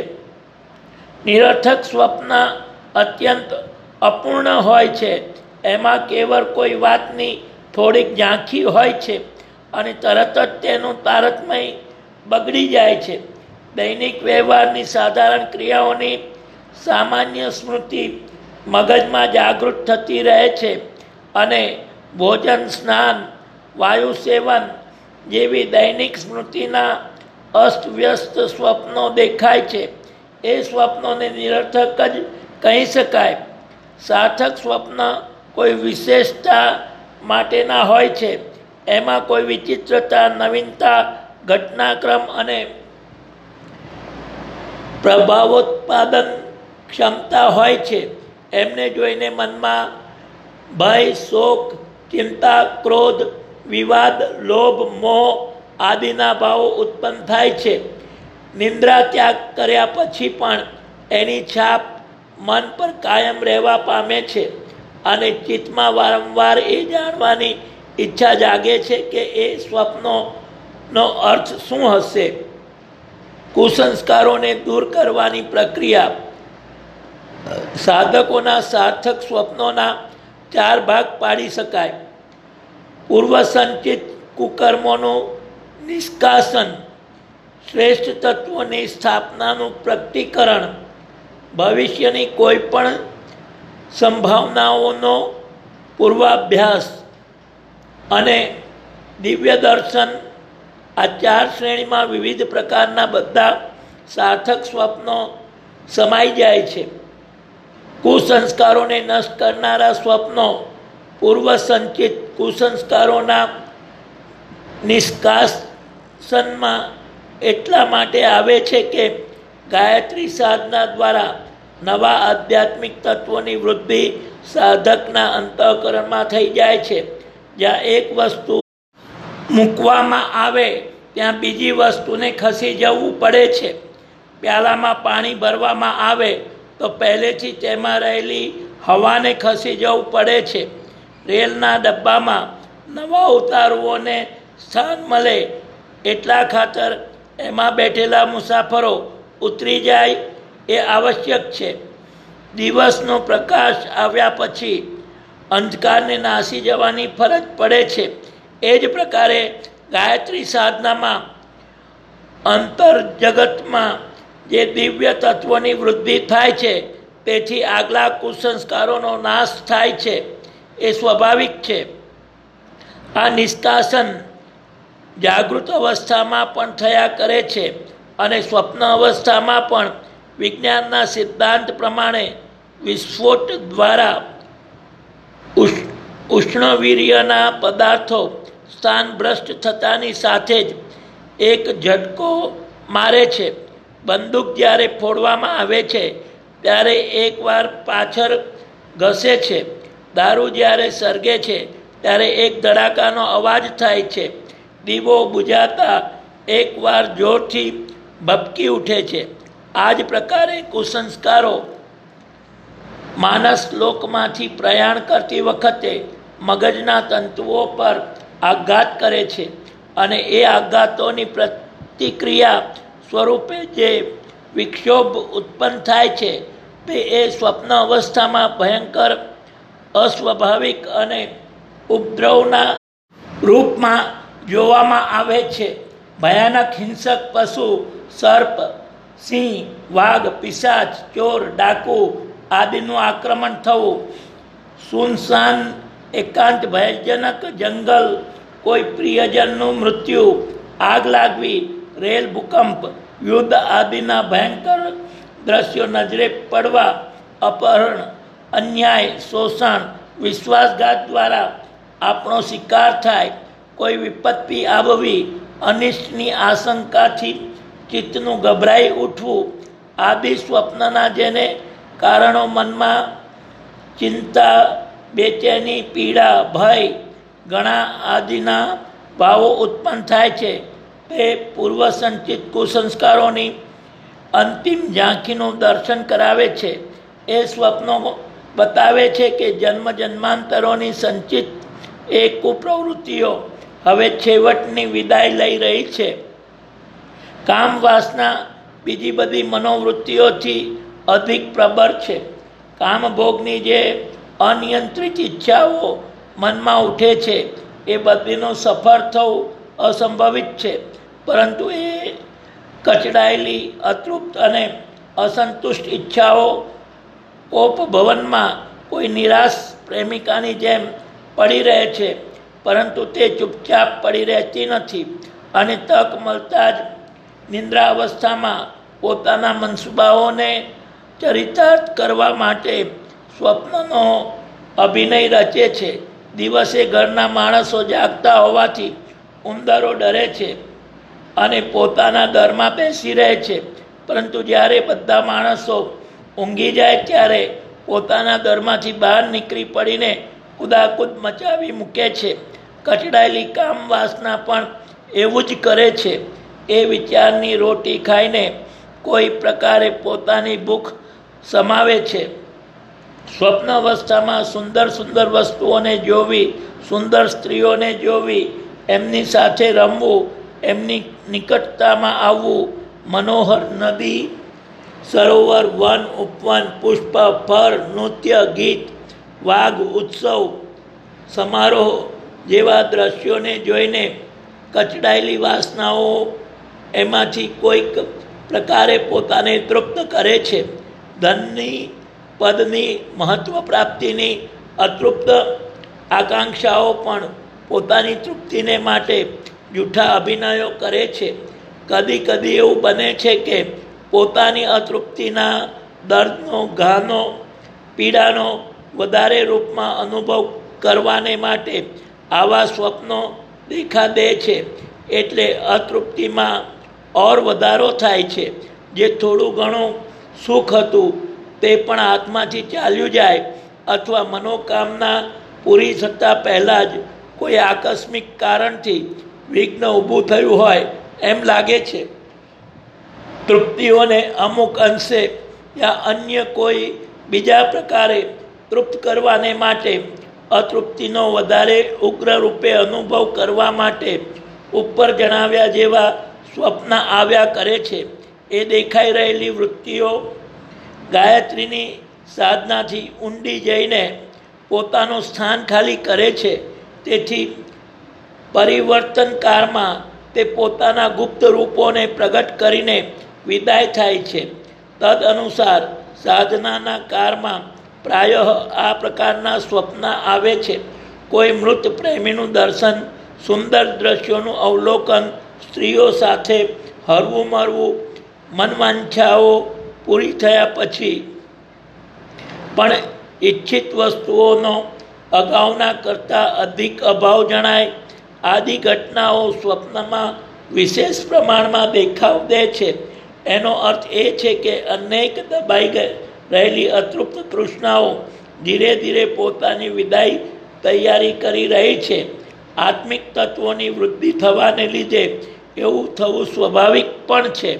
નિરર્થક સ્વપ્ન અત્યંત અપૂર્ણ હોય છે. એમાં કેવળ કોઈ વાતની થોડીક ઝાંખી હોય છે અને તરત જ તેનું તારતમય બગડી જાય છે. દૈનિક વ્યવહારની સાધારણ ક્રિયાઓની સામાન્ય સ્મૃતિ મગજમાં જાગૃત થતી રહે છે અને ભોજન, સ્નાન, વાયુ સેવન જેવી દૈનિક સ્મૃતિના અસ્તવ્યસ્ત સ્વપ્નો દેખાય છે. એ સ્વપ્નોને નિરર્થક જ કહી શકાય. સાર્થક સ્વપ્ન કોઈ વિશેષતા માટેના હોય છે. એમાં કોઈ વિચિત્રતા, નવીનતા, ઘટનાક્રમ અને પ્રભાવોત્પાદન ક્ષમતા હોય છે. એમને જોઈને મનમાં ભય, શોક, ચિંતા, ક્રોધ, વિવાદ, લોભ, મોહ આદિના ભાવો ઉત્પન્ન થાય છે. નિંદ્રા ત્યાગ કર્યા પછી પણ એની છાપ મન પર કાયમ રહેવા પામે છે અને ચિત્તમાં વારંવાર એ જાણવાની ઈચ્છા જાગે છે કે એ સ્વપ્નોનો અર્થ શું હશે. કુસંસ્કારોને દૂર કરવાની પ્રક્રિયા. સાધકોના સાર્થક સ્વપ્નોના 4 ભાગ પાડી શકાય. પૂર્વ સંચિત કુકર્મોનું નિષ્કાસન, શ્રેષ્ઠ તત્વોની સ્થાપનાનું પ્રકટીકરણ, ભવિષ્યની કોઈ પણ સંભાવનાઓનો પૂર્વાભ્યાસ અને દિવ્ય દર્શન. આ 4 શ્રેણીમાં વિવિધ પ્રકારના બધા સાર્થક સ્વપ્નો સમાઈ જાય છે. કુસંસ્કારોને નષ્ટ કરનારા સ્વપ્નો પૂર્વ સંચિત કુસંસ્કારોના નિષ્કાસનમાં એટલા માટે આવે છે કે ગાયત્રી સાધના દ્વારા નવા આધ્યાત્મિક તત્વોની વૃદ્ધિ સાધકના અંતઃકરણમાં થઈ જાય છે. જ્યાં એક વસ્તુ મૂકવામાં આવે ત્યાં બીજી વસ્તુને ખસી જવું પડે છે. પ્યાલામાં પાણી ભરવામાં આવે તો પહેલેથી તેમાં રહેલી હવાને ખસી જવું પડે છે. રેલના ડબ્બામાં નવા ઉતારુઓને સ્થાન મળે એટલા ખાતર એમાં બેઠેલા મુસાફરો ઉતરી જાય એ આવશ્યક છે. દિવસનો પ્રકાશ આવ્યા પછી અંધકારને નાસી જવાની ફરજ પડે છે. એ જ પ્રકારે ગાયત્રી સાધનામાં અંતર જગતમાં જે દિવ્ય તત્વોની વૃદ્ધિ થાય છે તેથી આગલા કુસંસ્કારોનો નાશ થાય છે. એ સ્વાભાવિક છે. આ નિષ્કાસન જાગૃત અવસ્થામાં પણ થયા કરે છે અને સ્વપ્ન અવસ્થામાં પણ વિજ્ઞાનના સિદ્ધાંત પ્રમાણે વિસ્ફોટ દ્વારા ઉષ્ણવીર્યના પદાર્થો સ્થાનભ્રષ્ટ થતાની સાથે જ એક ઝટકો મારે છે. બંદૂક જ્યારે ફોડવામાં આવે છે ત્યારે એકવાર પાછળ ઘસે છે. દારૂ જ્યારે સળગે છે ત્યારે એક ધડાકાનો અવાજ થાય છે. દીવો બુઝાતા એકવાર જોરથી ભભકી ઉઠે છે. આ જ પ્રકારે કુસંસ્કારો માનસ લોકમાંથી પ્રયાણ કરતી વખતે મગજના તંતુઓ પર આઘાત કરે છે અને એ આઘાતોની પ્રતિક્રિયા સ્વરૂપે જે વિક્ષોભ ઉત્પન્ન થાય છે તે એ સ્વપ્ન અવસ્થામાં ભયંકર અસ્વાભાવિક અને ઉપદ્રવના રૂપમાં જોવામાં આવે છે. ભયાનક હિંસક પશુ, સર્પ, સિંહ, વાઘ, પિશાચ, ચોર, ડાકુ આદિનું આક્રમણ થવું, સુનસાન એકાંત ભયજનક જંગલ, કોઈ પ્રિયજનનું મૃત્યુ, આગ લાગવી, રેલ ભૂકંપ, યુદ્ધ આદિના ભયંકર દ્રશ્યો નજરે પડવા, અપહરણ, અન્યાય, શોષણ, વિશ્વાસઘાત દ્વારા આપણો શિકાર થાય, કોઈ વિપત્તિ આવવી, અનિષ્ટની આશંકાથી ચિત્તનું ગભરાઈ ઉઠવું આદિ સ્વપ્નના જેને કારણો મનમાં ચિંતા, બેચેની, પીડા, ભય, ઘણા આદિના ભાવો ઉત્પન્ન થાય છે તે પૂર્વ સંચિત કુસંસ્કારોની અંતિમ ઝાંખીનું દર્શન કરાવે છે. એ સ્વપ્નો બતાવે છે કે જન્મ જન્માંતરોની સંચિત એ કુપ્રવૃત્તિઓ હવે છેવટની વિદાય લઈ રહી છે. કામ વાસના બીજી બધી મનોવૃત્તિઓથી અધિક પ્રબળ છે. કામભોગની જે અનિયંત્રિત ઈચ્છાઓ મનમાં ઉઠે છે એ બધીનું સફળ થવું અસંભવિત છે, પરંતુ એ કચડાયેલી, અતૃપ્ત અને અસંતુષ્ટ ઈચ્છાઓ કોપભવનમાં કોઈ નિરાશ પ્રેમિકાની જેમ પડી રહે છે, પરંતુ તે ચૂપચાપ પડી રહેતી નથી અને તક મળતા જ નિંદ્રા અવસ્થામાં પોતાના મનસુબાઓને ચરિતાર્થ કરવા માટે સ્વપ્નનો અભિનય રચે છે. દિવસે ઘરના માણસો જાગતા હોવાથી ઉંદરો ડરે છે અને પોતાના દરમાં બેસી રહે છે, પરંતુ જ્યારે બધા માણસો ઊંઘી જાય ત્યારે પોતાના દરમાંથી બહાર નીકળી પડીને કુદાકૂદ મચાવી મૂકે છે. કચડાયેલી કામ વાસના પણ એવું જ કરે છે. એ વિચારની રોટી ખાઈને કોઈ પ્રકારે પોતાની ભૂખ સમાવે છે. સ્વપ્ન અવસ્થામાં સુંદર સુંદર વસ્તુઓને જોવી, સુંદર સ્ત્રીઓને જોવી, એમની સાથે રમવું, એમની નિકટતામાં આવવું, મનોહર નદી, સરોવર, વન, ઉપવન, પુષ્પ, ફળ, નૃત્ય, ગીત, વાઘ, ઉત્સવ, સમારોહ જેવા દ્રશ્યોને જોઈને કચડાયેલી વાસનાઓ એમાંથી કોઈક પ્રકારે પોતાને તૃપ્ત કરે છે. ધનની, પદની, મહત્વ પ્રાપ્તિની અતૃપ્ત આકાંક્ષાઓ પણ પોતાની તૃપ્તિને માટે જૂઠા અભિનયો કરે છે. કદી કદી એવું બને છે કે પોતાની અતૃપ્તિના દર્દનો, ઘાનો, પીડાનો વધારે રૂપમાં અનુભવ કરવાને માટે આવા સ્વપ્નો દેખા દે છે. એટલે અતૃપ્તિમાં ઓર વધારો થાય છે. જે થોડું ઘણું સુખ હતું તે પણ હાથમાંથી ચાલ્યું જાય અથવા મનોકામના પૂરી થતાં પહેલાં જ કોઈ આકસ્મિક કારણથી વિઘ્ન ઊભું થયું હોય એમ લાગે છે. તૃપ્તિઓને અમુક અંશે યા અન્ય કોઈ બીજા પ્રકારે તૃપ્ત કરવાને માટે, અતૃપ્તિનો વધારે ઉગ્ર રૂપે અનુભવ કરવા માટે ઉપર જણાવ્યા જેવા સ્વપ્ન આવ્યા કરે છે. એ દેખાઈ રહેલી વૃત્તિઓ ગાયત્રીની સાધનાથી ઊંડી જઈને પોતાનું સ્થાન ખાલી કરે છે. તેથી પરિવર્તનકાળમાં તે પોતાના ગુપ્ત રૂપોને પ્રગટ કરીને વિદાય થાય છે. તદ અનુસાર સાધનાના કાળમાં પ્રાયઃ આ પ્રકારના સ્વપ્ન આવે છે. કોઈ મૃત પ્રેમીનું દર્શન સુંદર દ્રશ્યોનું અવલોકન, સ્ત્રીઓ સાથે હરવું મરવું, મનવાંછાઓ પૂરી થયા પછી પણ ઈચ્છિત વસ્તુઓનો અગાઉના કરતાં અધિક અભાવ જણાય. આદિ ઘટનાઓ સ્વપ્નમાં વિશેષ પ્રમાણમાં દેખાવ દે છે. એનો અર્થ એ છે કે અનેક દબાઈ રહેલી અતૃપ્ત તૃષ્ણાઓ ધીરે ધીરે પોતાની વિદાય તૈયારી કરી રહી છે. આત્મિક તત્વોની વૃદ્ધિ થવાને લીધે એવું થવું સ્વાભાવિક પણ છે.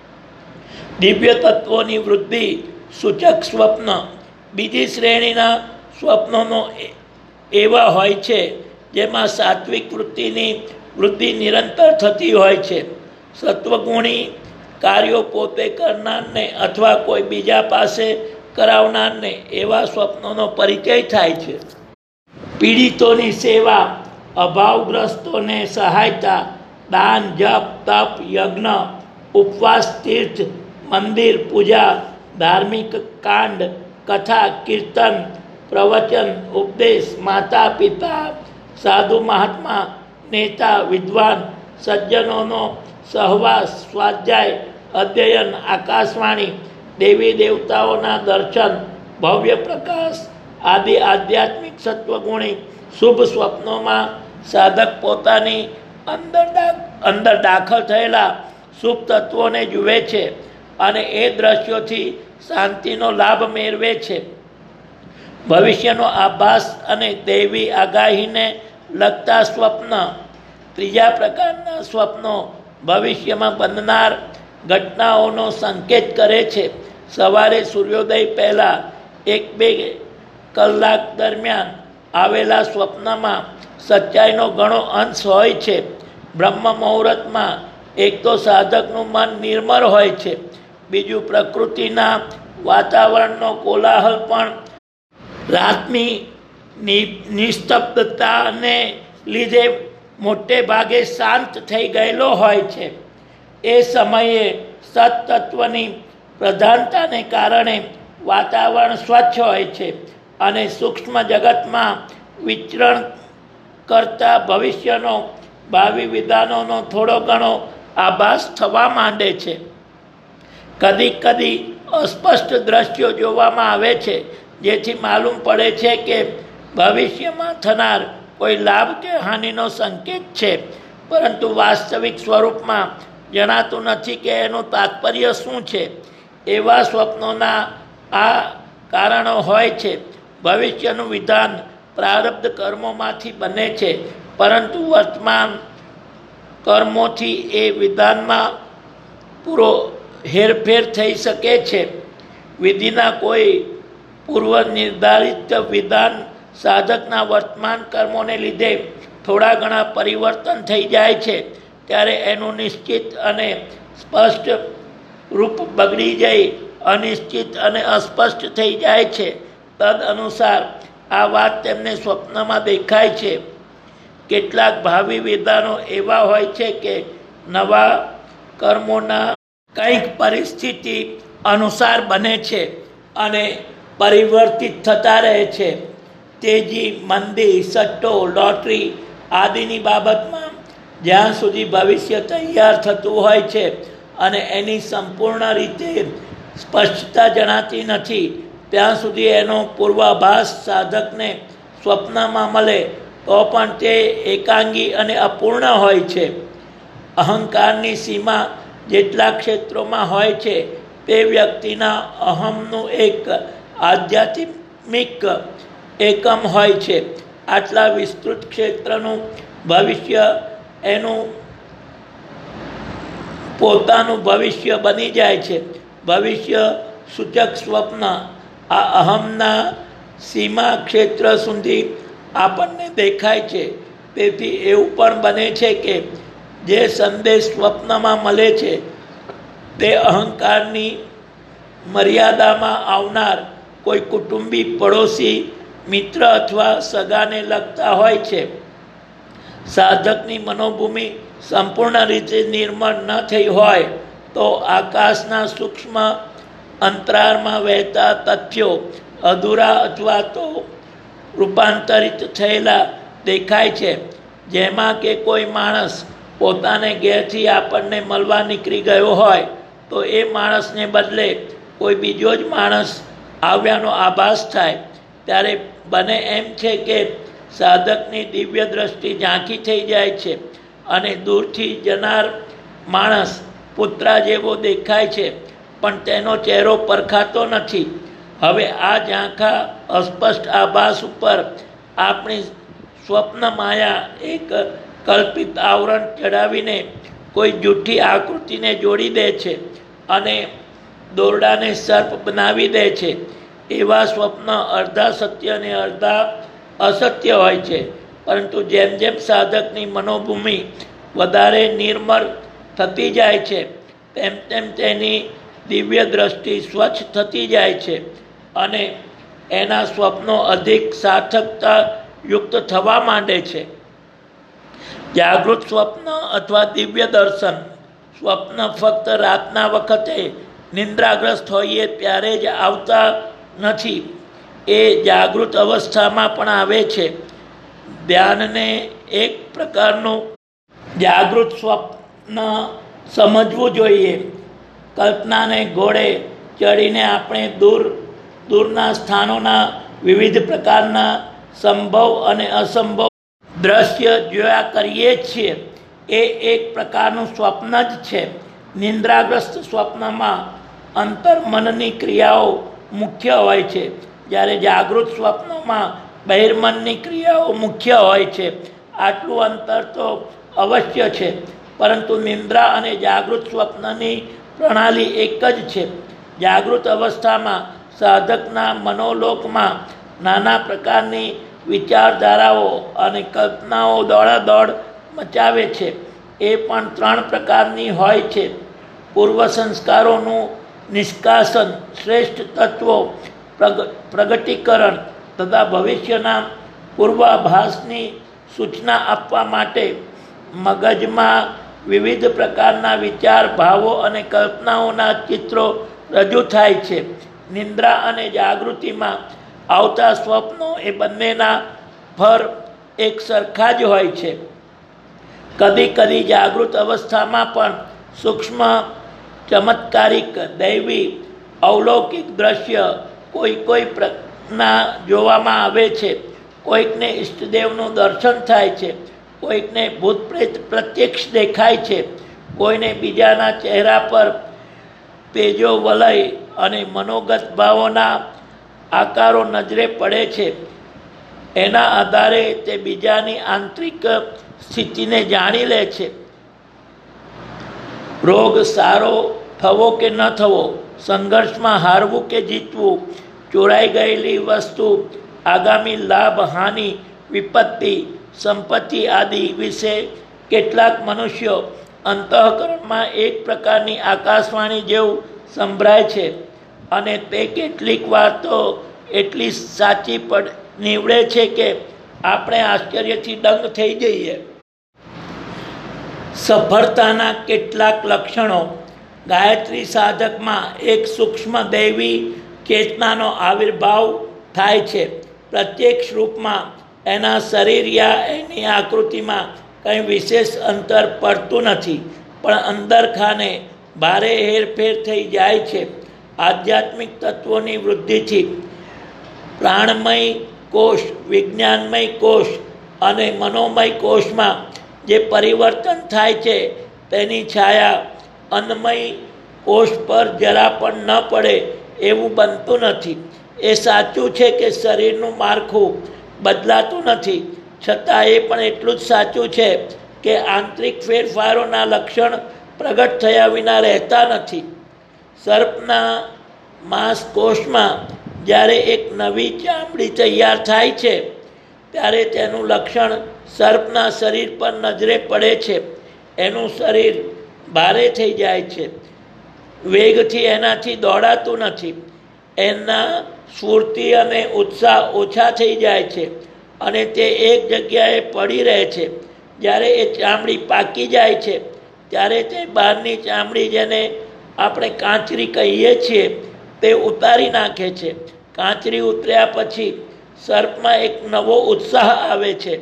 દિવ્ય તત્વોની વૃદ્ધિ સૂચક સ્વપ્ન બીજી શ્રેણીના સ્વપ્નોનો એવા હોય છે જેમાં સાત્વિક વૃત્તિની વૃદ્ધિ નિરંતર થતી હોય છે. સત્વગુણી કાર્યો પોતે કરનારને અથવા કોઈ બીજા પાસે કરાવનારને એવા સ્વપ્નોનો પરિચય થાય છે. પીડિતોની સેવા, અભાવગ્રસ્તોને સહાયતા, દાન, જપ, તપ, યજ્ઞ, ઉપવાસ, તીર્થ, મંદિર પૂજા, ધાર્મિક કાંડ, કથા, કીર્તન, પ્રવચન, ઉપદેશ, માતા પિતા, સાધુ મહાત્મા, નેતા, વિદ્વાન, સજ્જનોનો સહવાસ, સ્વાધ્યાય, અધ્યયન, આકાશવાણી, દેવી દેવતાઓના દર્શન, ભવ્ય પ્રકાશ આદિ આધ્યાત્મિક સત્વગુણી શુભ સ્વપ્નોમાં સાધક પોતાની અંદર દાખલ થયેલા શુભ તત્વોને જુએ છે અને એ દ્રશ્યોથી શાંતિનો લાભ મેળવે છે. ભવિષ્યનો આભાસ અને દૈવી આગાહીને લગતા સ્વપ્ન. ત્રીજા પ્રકારના સ્વપ્નો ભવિષ્યમાં બનનાર ઘટનાઓનો સંકેત કરે છે. સવારે સૂર્યોદય પહેલાં 1-2 કલાક દરમિયાન આવેલા સ્વપ્નમાં સચ્ચાઈનો ઘણો અંશ હોય છે. બ્રહ્મ મુહૂર્તમાં એક તો સાધકનું મન નિર્મળ હોય છે, બીજું પ્રકૃતિના વાતાવરણનો કોલાહલ પણ રાતની નિસ્તબ્ધતાને લીધે મોટે ભાગે શાંત થઈ ગયેલો હોય છે. એ સમયે સત્તત્વની પ્રધાનતાને કારણે વાતાવરણ સ્વચ્છ હોય છે અને સૂક્ષ્મ જગતમાં વિચરણ કરતા ભવિષ્યનો ભાવિ વિધાનોનો થોડો ઘણો આભાસ થવા માંડે છે. કદી કદી અસ્પષ્ટ દ્રશ્યો જોવામાં આવે છે, જેથી માલુમ પડે છે કે ભવિષ્યમાં થનાર કોઈ લાભ કે હાનિનો સંકેત છે, પરંતુ વાસ્તવિક સ્વરૂપમાં જણાતું નથી કે એનું તાત્પર્ય શું છે. એવા સ્વપ્નોના આ કારણો હોય છે. ભવિષ્યનું વિધાન પ્રારબ્ધ કર્મોમાંથી બને છે, પરંતુ વર્તમાન કર્મોથી એ વિધાનમાં પૂરો હેરફેર થઈ શકે છે. વિધિના કોઈ પૂર્વ નિર્ધારિત વિધાન સાધકના વર્તમાન કર્મોને લીધે થોડા ઘણા પરિવર્તન થઈ જાય છે, ત્યારે એનું નિશ્ચિત અને સ્પષ્ટ રૂપ બગડી જઈ અનિશ્ચિત અને અસ્પષ્ટ થઈ જાય છે. તદ અનુસાર આ વાત તેમને સ્વપ્નમાં દેખાય છે. કેટલાક ભાવિ વિધાનો એવા હોય છે કે નવા કર્મોના કંઈક પરિસ્થિતિ અનુસાર બને છે અને પરિવર્તિત થતા રહે છે. તેજી, મંદી, સટ્ટો, લોટરી આદિની બાબતમાં જ્યાં સુધી ભવિષ્ય તૈયાર થતું હોય છે અને એની સંપૂર્ણ રીતે સ્પષ્ટતા જણાતી નથી, ત્યાં સુધી એનો પૂર્વાભાસ સાધકને સ્વપ્નમાં મળે તો પણ તે એકાંગી અને અપૂર્ણ હોય છે. અહંકારની સીમા જેટલા ક્ષેત્રોમાં હોય છે તે વ્યક્તિના અહમનું એક આધ્યાત્મિક એકમ હોય છે. આટલા વિસ્તૃત ક્ષેત્રનું ભવિષ્ય એનું પોતાનું ભવિષ્ય બની જાય છે. ભવિષ્ય સૂચક સ્વપ્ન આ અહમના સીમા ક્ષેત્ર સુધી આપણને દેખાય છે. તેથી એવું પણ બને છે કે જે સંદેશ સ્વપ્નમાં મળે છે તે અહંકારની મર્યાદામાં આવનાર કોઈ કુટુંબી, પડોશી, મિત્ર અથવા સગાને લગતા હોય છે. સાધકની મનોભૂમિ સંપૂર્ણ રીતે નિર્મળ ન થઈ હોય તો આકાશના સૂક્ષ્મ અંતરાળમાં વહેતા તથ્યો અધૂરા અથવા તો રૂપાંતરિત થયેલા દેખાય છે. જેમાં કે કોઈ માણસ પોતાને ઘેરથી આપણને મળવા નીકળી ગયો હોય તો એ માણસને બદલે કોઈ બીજો જ માણસ આવ્યાનો આભાસ થાય, ત્યારે બને એમ છે કે સાધકની દિવ્ય દ્રષ્ટિ ઝાંખી થઈ જાય છે અને દૂરથી જનાર માણસ પુત્રા જેવો દેખાય છે, પણ તેનો ચહેરો પરખાતો નથી. હવે આ ઝાંખા અસ્પષ્ટ આભાસ ઉપર આપણી સ્વપ્ન માયા એક કલ્પિત આવરણ ચડાવીને કોઈ જૂઠી આકૃતિને જોડી દે છે અને દોરડાને સર્પ બનાવી દે છે. એવા સ્વપ્ન અડધા સત્ય અને અડધા અસત્ય હોય છે, પરંતુ જેમ જેમ સાધકની મનોભૂમિ વધારે નિર્મળ થતી જાય છે તેમ તેમ તેની દિવ્ય દ્રષ્ટિ સ્વચ્છ થતી જાય છે અને એના સ્વપ્નો અધિક સાર્થકતા યુક્ત થવા માંડે છે. જાગૃત સ્વપ્ન અથવા દિવ્ય દર્શન સ્વપ્ન ફક્ત રાતના વખતે નિંદ્રાગ્રસ્ત હોઈએ ત્યારે જ આવતા નથી, એ જાગૃત અવસ્થામાં પણ આવે છે. ધ્યાનને એક પ્રકારનું જાગૃત સ્વપ્ન સમજવું જોઈએ. કલ્પનાને ઘોડે ચડીને આપણે દૂરના સ્થાનોના વિવિધ પ્રકારના સંભવ અને અસંભવ દ્રશ્ય જોયા કરીએ છીએ, એ એક પ્રકારનું સ્વપ્ન જ છે. નિંદ્રાગ્રસ્ત સ્વપ્નમાં અંતર્મનની ક્રિયાઓ મુખ્ય હોય છે, જ્યારે જાગૃત સ્વપ્નમાં બહિર્મનની ક્રિયાઓ મુખ્ય હોય છે. આટલું અંતર તો અવશ્ય છે, પરંતુ નિંદ્રા અને જાગૃત સ્વપ્નની પ્રણાલી એક જ છે. જાગૃત અવસ્થામાં સાધકના મનોલોકમાં નાના પ્રકારની વિચારધારાઓ અને કલ્પનાઓ દોડાદોડ મચાવે છે. એ પણ 3 પ્રકારની હોય છે: પૂર્વ સંસ્કારોનું નિષ્કાસન, શ્રેષ્ઠ તત્વો પ્રગટીકરણ તથા ભવિષ્યના પૂર્વાભાસની સૂચના આપવા માટે મગજમાં વિવિધ પ્રકારના વિચાર, ભાવો અને કલ્પનાઓના ચિત્રો રજૂ થાય છે. નિંદ્રા અને જાગૃતિમાં આવતા સ્વપ્નો એ બંનેના ફર એક સરખા જ હોય છે. કદી કદી જાગૃત અવસ્થામાં પણ સૂક્ષ્મ, ચમત્કારિક, દૈવી, અવલૌકિક દ્રશ્ય કોઈ ના જોવામાં આવે છે. કોઈકને ઈષ્ટદેવનું દર્શન થાય છે, કોઈકને ભૂત પ્રેત પ્રત્યક્ષ દેખાય છે, કોઈને બીજાના ચહેરા પર તેજો વલય અને મનોગત ભાવોના આકારો નજરે પડે છે. એના આધારે તે બીજાની આંતરિક સ્થિતિને જાણી લે છે. રોગ સારો થવો કે ન થવો, સંઘર્ષમાં હારવું કે જીતવું, ચોરાઈ ગયેલી વસ્તુ, આગામી લાભ, હાનિ, વિપત્તિ, સંપત્તિ આદિ વિશે કેટલાક મનુષ્યો અંતઃકરણમાં એક પ્રકારની આકાશવાણી જેવું સંભળાય છે અને તે કેટલીક વાર તો એટલી સાચી નીવડે છે કે આપણે આશ્ચર્યથી દંગ થઈ જઈએ. સફળતાના કેટલાક લક્ષણો. ગાયત્રી સાધકમાં એક સૂક્ષ્મ દૈવી ચેતનાનો આવિર્ભાવ થાય છે. પ્રત્યક્ષ રૂપમાં એના શરીર યા એની આકૃતિમાં કંઈ વિશેષ અંતર પડતું નથી, પણ અંદર ખાને ભારે હેરફેર થઈ જાય છે. આધ્યાત્મિક તત્વોની વૃદ્ધિથી પ્રાણમય કોષ, વિજ્ઞાનમય કોષ અને મનોમય કોષમાં જે પરિવર્તન થાય છે તેની છાયા અન્નમય કોષ પર જરા પણ ન પડે એવું બનતું નથી. એ સાચું છે કે શરીરનું માળખું બદલાતું નથી, છતાં એ પણ એટલું જ સાચું છે કે આંતરિક ફેરફારોના લક્ષણ પ્રગટ થયા વિના રહેતા નથી. સર્પના માંસકોષમાં જ્યારે એક નવી ચામડી તૈયાર થાય છે ત્યારે તેનું લક્ષણ સર્પના શરીર પર નજરે પડે છે. એનું શરીર ભારે થઈ જાય છે, વેગથી એનાથી દોડાતું નથી, એના સ્ફૂર્તિ અને ઉત્સાહ ઓછા થઈ જાય છે અને તે એક જગ્યાએ પડી રહે છે. જ્યારે એ ચામડી પાકી જાય છે ત્યારે તે બહારની ચામડી, જેને આપણે કાંચરી કહીએ છીએ, તે ઉતારી નાખે છે. કાંચરી ઉતર્યા પછી સર્પમાં એક નવો ઉત્સાહ આવે છે.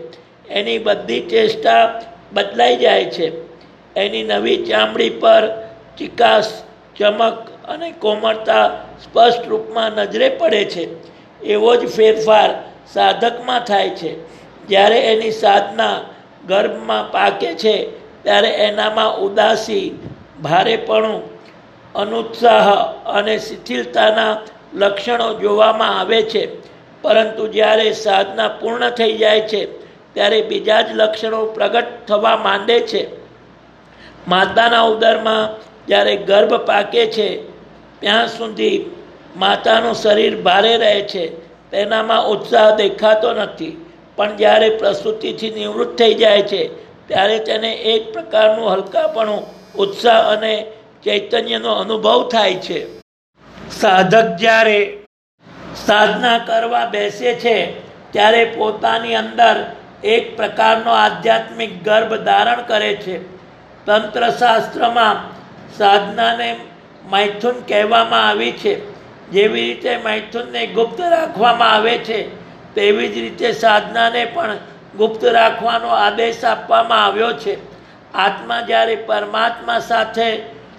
એની બધી ચેષ્ટા બદલાઈ જાય છે. એની નવી ચામડી પર ચિકાસ, ચમક અને કોમળતા સ્પષ્ટ રૂપમાં નજરે પડે છે. એવો જ ફેરફાર સાધકમાં થાય છે. જ્યારે એની સાધના ગર્ભમાં પાકે છે ત્યારે એનામાં ઉદાસી, ભારેપણું, અનુત્સાહ અને શિથિલતાના લક્ષણો જોવામાં આવે છે. પરંતુ જ્યારે સાધના પૂર્ણ થઈ જાય છે ત્યારે બીજા જ લક્ષણો પ્રગટ થવા માંડે છે. માતાના ઉદરમાં જ્યારે ગર્ભ પાકે છે ત્યાં સુધી માતાનું શરીર ભારે રહે છે, તેનામાં ઉત્સાહ દેખાતો નથી. પણ જ્યારે પ્રસૂતિથી નિવૃત્ત થઈ જાય છે ત્યારે તેને એક પ્રકારનું હલકાપણું, ઉત્સાહ અને ચૈતન્યનો અનુભવ થાય છે. સાધક જ્યારે સાધના કરવા બેસે છે ત્યારે પોતાની અંદર એક પ્રકારનો આધ્યાત્મિક ગર્ભ ધારણ કરે છે. તંત્રશાસ્ત્રમાં સાધનાને મૈથુન કહેવામાં આવી છે. જેવી રીતે મૈથુનને ગુપ્ત રાખવામાં આવે છે તેવી જ રીતે સાધનાને પણ ગુપ્ત રાખવાનો આદેશ આપવામાં આવ્યો છે. આત્મા જ્યારે પરમાત્મા સાથે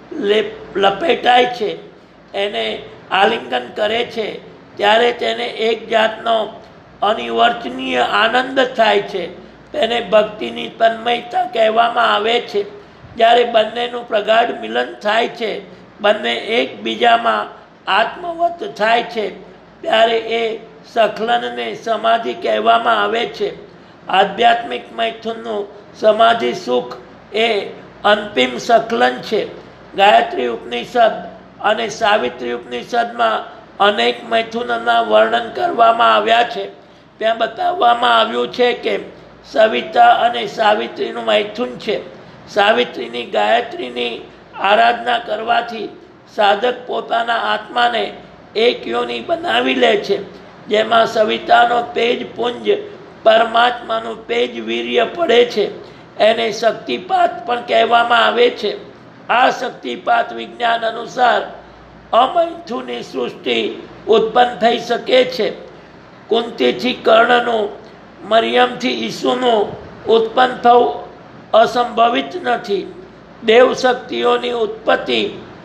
લપેટાય છે, એને આલિંગન કરે છે, ત્યારે તેને એક જાતનો અનિર્વચનીય આનંદ થાય છે. તેને ભક્તિની તન્મયતા કહેવામાં આવે છે. જ્યારે બંનેનું પ્રગાઢ મિલન થાય છે, બંને એકબીજામાં આત્મવત થાય છે, ત્યારે એ સખલનને સમાધિ કહેવામાં આવે છે. આધ્યાત્મિક મૈથુનનું સમાધિ સુખ એ અંતિમ સખલન છે. ગાયત્રી ઉપનિષદ અને સાવિત્રી ઉપનિષદમાં અનેક મૈથુનના વર્ણન કરવામાં આવ્યા છે. ત્યાં બતાવવામાં આવ્યું છે કે સવિતા અને સાવિત્રીનું મૈથુન છે. સાવિત્રીની ગાયત્રીની આરાધના કરવાથી સાધક પોતાના આત્માને એક યોની બનાવી લે છે, જેમાં સવિતાનો તેજ પુંજ, પરમાત્માનું તેજ વીર્ય પડે છે. એને શક્તિપાત પણ કહેવામાં આવે છે. આ શક્તિપાત વિજ્ઞાન અનુસાર અમૈથુની સૃષ્ટિ ઉત્પન્ન થઈ શકે છે. કુંતીથી કર્ણનું, મરિયમથી ઈસુનું ઉત્પન્ન થવું અસંભવિત નથી. દેવ શક્તિઓની ઉત્પત્તિ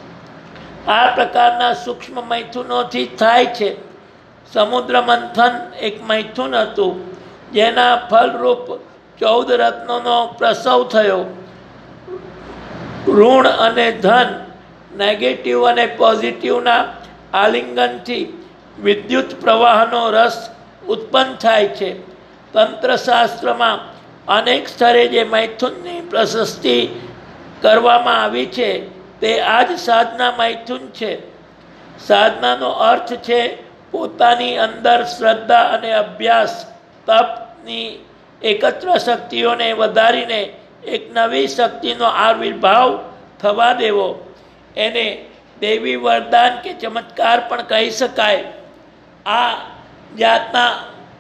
આ પ્રકારના સૂક્ષ્મ મૈથુનોથી થાય છે. સમુદ્ર મંથન એક મૈથુન હતું, જેના ફલરૂપ 14 રત્નોનો પ્રસવ થયો. ઋણ અને ધન, નેગેટિવ અને પોઝિટિવના આલિંગનથી વિદ્યુત પ્રવાહનો રસ ઉત્પન્ન થાય છે. તંત્રશાસ્ત્રમાં અનેક સ્તરે જે મૈથુનની પ્રશસ્તિ કરવામાં આવી છે તે આ જ સાધના મૈથુન છે. સાધનાનો અર્થ છે પોતાની અંદર શ્રદ્ધા અને અભ્યાસ, તપની એકત્ર શક્તિઓને વધારીને એક નવી શક્તિનો આવિર્ભાવ થવા દેવો. એને દેવી વરદાન કે ચમત્કાર પણ કહી શકાય. આ જાતના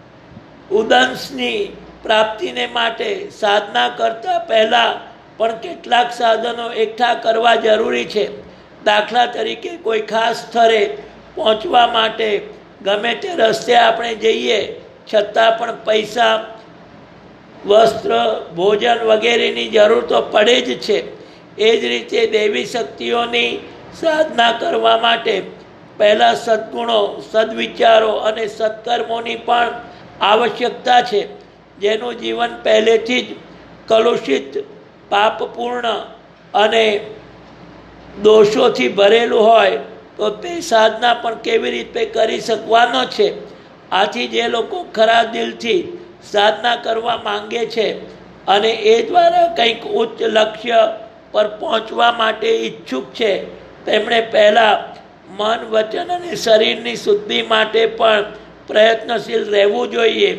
ઉદંશની પ્રાપ્તિને માટે સાધના કરતા પહેલાં પણ કેટલાક સાધનો એકઠા કરવા જરૂરી છે. દાખલા તરીકે કોઈ ખાસ સ્થળે પહોંચવા માટે ગમે તે રસ્તે આપણે જઈએ છતાં પણ પૈસા, વસ્ત્ર, ભોજન વગેરેની જરૂર તો પડે જ છે. એ જ રીતે દેવી શક્તિઓની સાધના કરવા માટે પહેલાં સદ્ગુણો, સદવિચારો અને સત્કર્મોની પણ આવશ્યકતા છે. જેનું જીવન પહેલેથી જ કલુષિત, પાપપૂર્ણ અને દોષોથી ભરેલું હોય તો તે સાધના પણ કેવી રીતે કરી શકવાનો છે. આથી જે લોકો ખરા દિલથી સાધના કરવા માંગે છે અને એ દ્વારા કંઈક ઉચ્ચ લક્ષ્ય પર પહોંચવા માટે ઈચ્છુક છે, તેમણે પહેલાં મન, વચન અને શરીરની શુદ્ધિ માટે પણ પ્રયત્નશીલ રહેવું જોઈએ.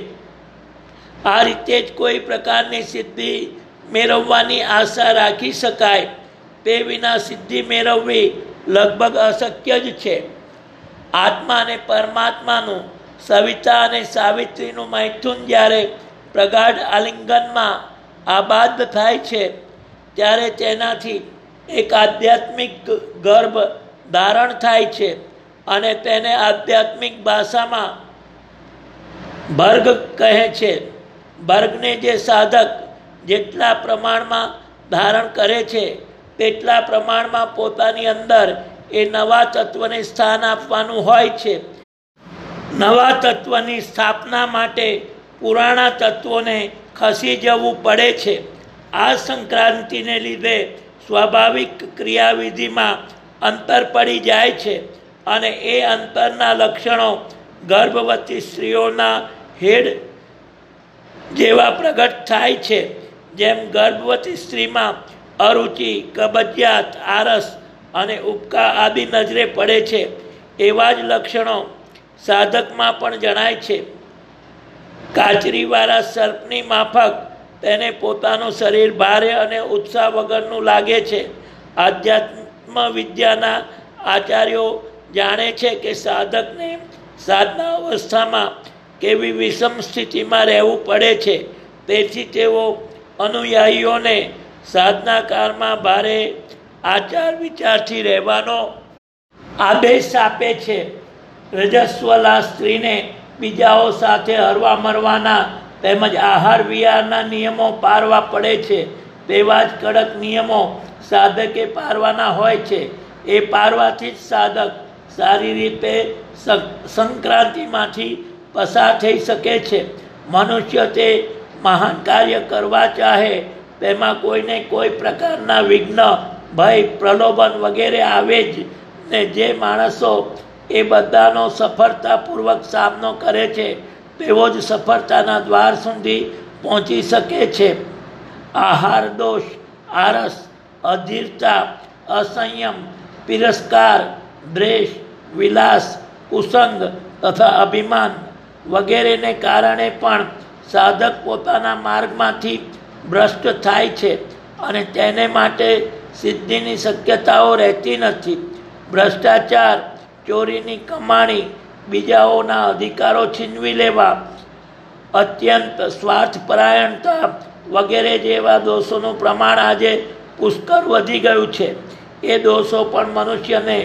આ રીતે જ કોઈ પ્રકારની સિદ્ધિ મેળવવાની આશા રાખી શકાય. તે વિના સિદ્ધિ મેળવવી લગભગ અશક્ય જ છે. આત્મા અને પરમાત્માનું, સવિતા અને સાવિત્રીનું મૈથુન જ્યારે પ્રગાઢ આલિંગનમાં આબાદ થાય છે ત્યારે તેનાથી એક આધ્યાત્મિક ગર્ભ ધારણ થાય છે અને તેને આધ્યાત્મિક ભાષામાં ભર્ગ કહે છે. ભર્ગને જે સાધક જેટલા પ્રમાણમાં ધારણ કરે છે તેટલા પ્રમાણમાં પોતાની અંદર એ નવા તત્વને સ્થાન આપવાનું હોય છે. નવા તત્વની સ્થાપના માટે પુરાણા તત્વોને ખસી જવું પડે છે. આ સંક્રાંતિને લીધે સ્વાભાવિક ક્રિયાવિધિમાં અંતર પડી જાય છે અને એ અંતરના લક્ષણો ગર્ભવતી સ્ત્રીઓના હેડ જેવા પ્રગટ થાય છે. જેમ ગર્ભવતી સ્ત્રીમાં અરુચિ, કબજિયાત, આરસ અને ઉબકા આદિ નજરે પડે છે, એવા જ લક્ષણો સાધકમાં પણ જણાય છે. કાચરીવાળા સર્પની માફક તેને પોતાનું શરીર ભારે અને ઉત્સાહ વગરનું લાગે છે. આધ્યાત્મ વિદ્યાના આચાર્યો જાણે છે કે સાધકને સાધના અવસ્થામાં કેવી વિષમ સ્થિતિમાં રહેવું પડે છે. તેથી તેઓ અનુયાયીઓને સાધના કાળમાં ભારે આચાર વિચારથી રહેવાનો આદેશ આપે છે. રજસ્વલા સ્ત્રીને બીજાઓ સાથે હરવા મરવાના તેમજ આહાર વિહારના નિયમો પાળવા પડે છે. તેવા જ કડક નિયમો સાધકે પાળવાના હોય છે. એ પાળવાથી જ સાધક સારી રીતે સંક્રાંતિમાંથી પસાર થઈ શકે છે. મનુષ્ય તે મહાન કાર્ય કરવા ચાહે તેમાં કોઈને કોઈ પ્રકારના વિઘ્ન, ભય, પ્રલોભન વગેરે આવે જ ને. જે માણસો એ બધાનો સફળતાપૂર્વક સામનો કરે છે તેઓ જ સફળતાના દ્વાર સુધી પહોંચી શકે છે. આહાર દોષ, આરસ, અધીરતા, અસંયમ, તિરસ્કાર, દ્વેષ, વિલાસ, કુસંગ તથા અભિમાન વગેરેને કારણે પણ સાધક પોતાના માર્ગમાંથી ભ્રષ્ટ થાય છે અને તેને માટે સિદ્ધિની શક્યતાઓ રહેતી નથી. ભ્રષ્ટાચાર, ચોરીની કમાણી, બીજાઓના અધિકારો છીનવી લેવા, અત્યંત સ્વાર્થપરાયણતા વગેરે જેવા દોષોનું પ્રમાણ આજે પુષ્કળ વધી ગયું છે. એ દોષો પણ મનુષ્યને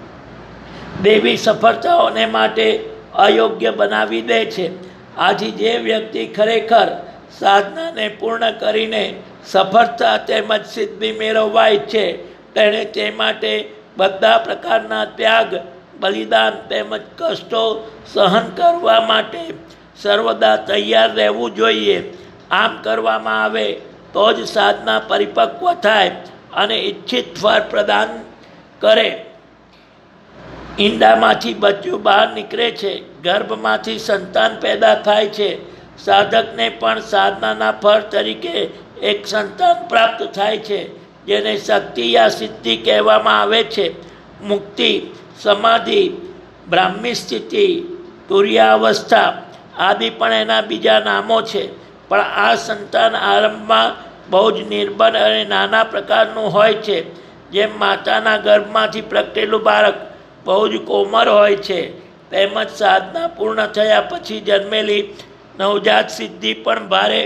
દેવી સફળતાઓને માટે અયોગ્ય બનાવી દે છે. આથી જે વ્યક્તિ ખરેખર સાધનાને પૂર્ણ કરીને સફળતા તેમજ સિદ્ધિ મેળવવા ઈચ્છે તેણે તે માટે બધા પ્રકારના ત્યાગ, બલિદાન તેમજ કષ્ટો સહન કરવા માટે સર્વદા તૈયાર રહેવું જોઈએ. આમ કરવામાં આવે તો જ સાધના પરિપક્વ થાય અને ઈચ્છિત ફળ પ્રદાન કરે. ઈંડામાંથી બચ્ચું બહાર નીકળે છે, ગર્ભમાંથી સંતાન પેદા થાય છે. સાધકને પણ સાધનાના ફળ તરીકે એક સંતાન પ્રાપ્ત થાય છે, જેને શક્તિ યા સિદ્ધિ કહેવામાં આવે છે. મુક્તિ, સમાધિ, બ્રાહ્મી સ્થિતિ, તુર્યાવસ્થા આદિ પણ એના બીજા નામો છે. પણ આ સંતાન આરંભમાં બહુ જ નિર્બળ અને નાના પ્રકારનું હોય છે. જેમ માતાના ગર્ભમાંથી પ્રગટેલું બાળક બહુ જ કોમળ હોય છે, તેમજ સાધના પૂર્ણ થયા પછી જન્મેલી નવજાત સિદ્ધિ પણ ભારે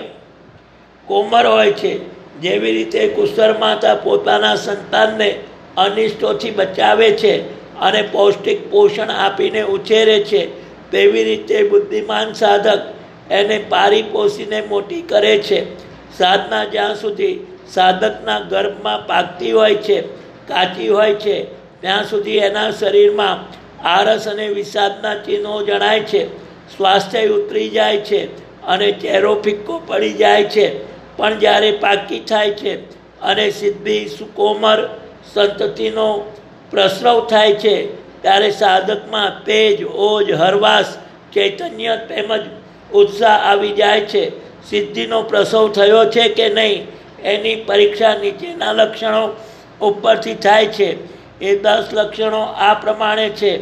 કોમળ હોય છે. જેવી રીતે કુસર માતા પોતાના સંતાનને અનિષ્ટોથી બચાવે છે અને પૌષ્ટિક પોષણ આપીને ઉછેરે છે, તેવી રીતે બુદ્ધિમાન સાધક એને પારી પોષીને મોટી કરે છે. સાધના જ્યાં સુધી સાધકના ગર્ભમાં પાકતી હોય છે, કાચી હોય છે, ત્યાં સુધી એના શરીરમાં આરસ અને વિષાદના ચિહ્નો જણાય છે. સ્વાસ્થ્ય ઉતરી જાય છે અને ચહેરો ફિક્કો પડી જાય છે. પણ જ્યારે પાકી થાય છે અને સિદ્ધિ, સુકોમર સંતતિનો પ્રસરવ થાય છે ત્યારે સાધકમાં તેજ, ઓજ, હરવાસ, ચૈતન્ય તેમજ ઉત્સાહ આવી જાય છે. સિદ્ધિનો પ્રસવ થયો છે કે નહીં એની પરીક્ષા નીચેના લક્ષણો ઉપરથી થાય છે. એ 10 લક્ષણો આ પ્રમાણે છે.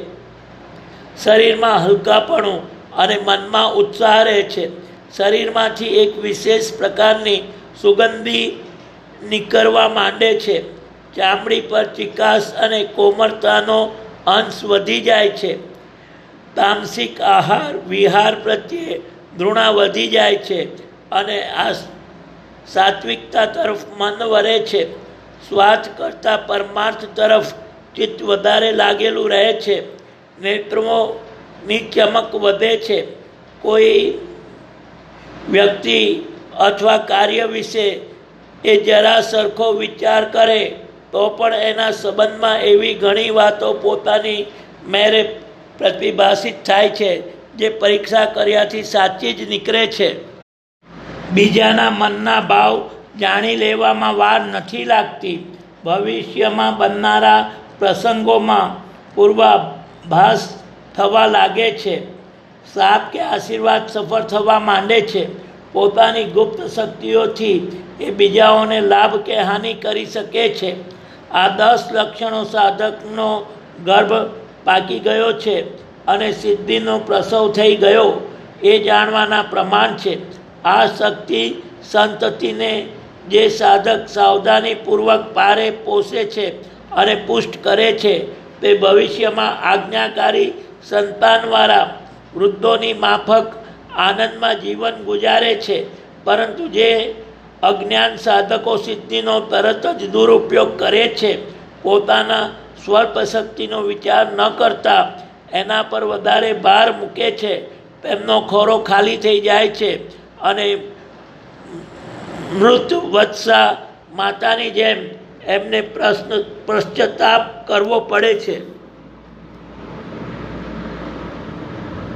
શરીરમાં હલકાપણું અને મનમાં ઉત્સાહ રહે છે. શરીરમાંથી એક વિશેષ પ્રકારની સુગંધી નીકળવા માંડે છે. ચામડી પર ચિકાસ અને કોમળતાનો અંશ વધી જાય છે. તામસિક આહાર વિહાર પ્રત્યે ઘૃણા વધી જાય છે અને આ સાત્વિકતા તરફ મન વળે છે. સ્વાર્થ કરતાં પરમાર્થ તરફ ચિત્ત વધારે લાગેલું રહે છે. નેત્રોની ચમક વધે છે. કોઈ વ્યક્તિ અથવા કાર્ય વિશે એ જરા સરખો વિચાર કરે તો પણ એના સંબંધમાં એવી ઘણી વાતો પોતાની મેરે પ્રતિભાષિત થાય છે જે પરીક્ષા કર્યાથી સાચી જ નીકળે છે. બીજાના મનના ભાવ જાણી લેવામાં વાર નથી લાગતી. ભવિષ્યમાં બનનારા પ્રસંગોમાં પૂર્વાભાસ થવા લાગે છે. શ્રાપ કે આશીર્વાદ સફળ થવા માંડે છે. પોતાની ગુપ્ત શક્તિઓથી એ બીજાઓને લાભ કે હાનિ કરી શકે છે. આ 10 લક્ષણો સાધકનો ગર્ભ પાકી ગયો છે અને સિદ્ધિનો પ્રસવ થઈ ગયો એ જાણવાના પ્રમાણ છે. આ શક્તિ સંતતિને જે સાધક સાવધાનીપૂર્વક પારે પોષે છે અને પુષ્ટ કરે છે તે ભવિષ્યમાં આજ્ઞાકારી સંતાનવાળા વૃદ્ધોની માફક આનંદમાં જીવન ગુજારે છે. પરંતુ જે અજ્ઞાન સાધકો સિદ્ધિનો તરત જ દુરુપયોગ કરે છે, પોતાના સ્વલ્પ શક્તિનો વિચાર ન કરતા એના પર વધારે ભાર મૂકે છે, તેમનો ખોરો ખાલી થઈ જાય છે અને મૃત વત્સા માતાની જેમ એમને પશ્ચાતાપ કરવો પડે છે.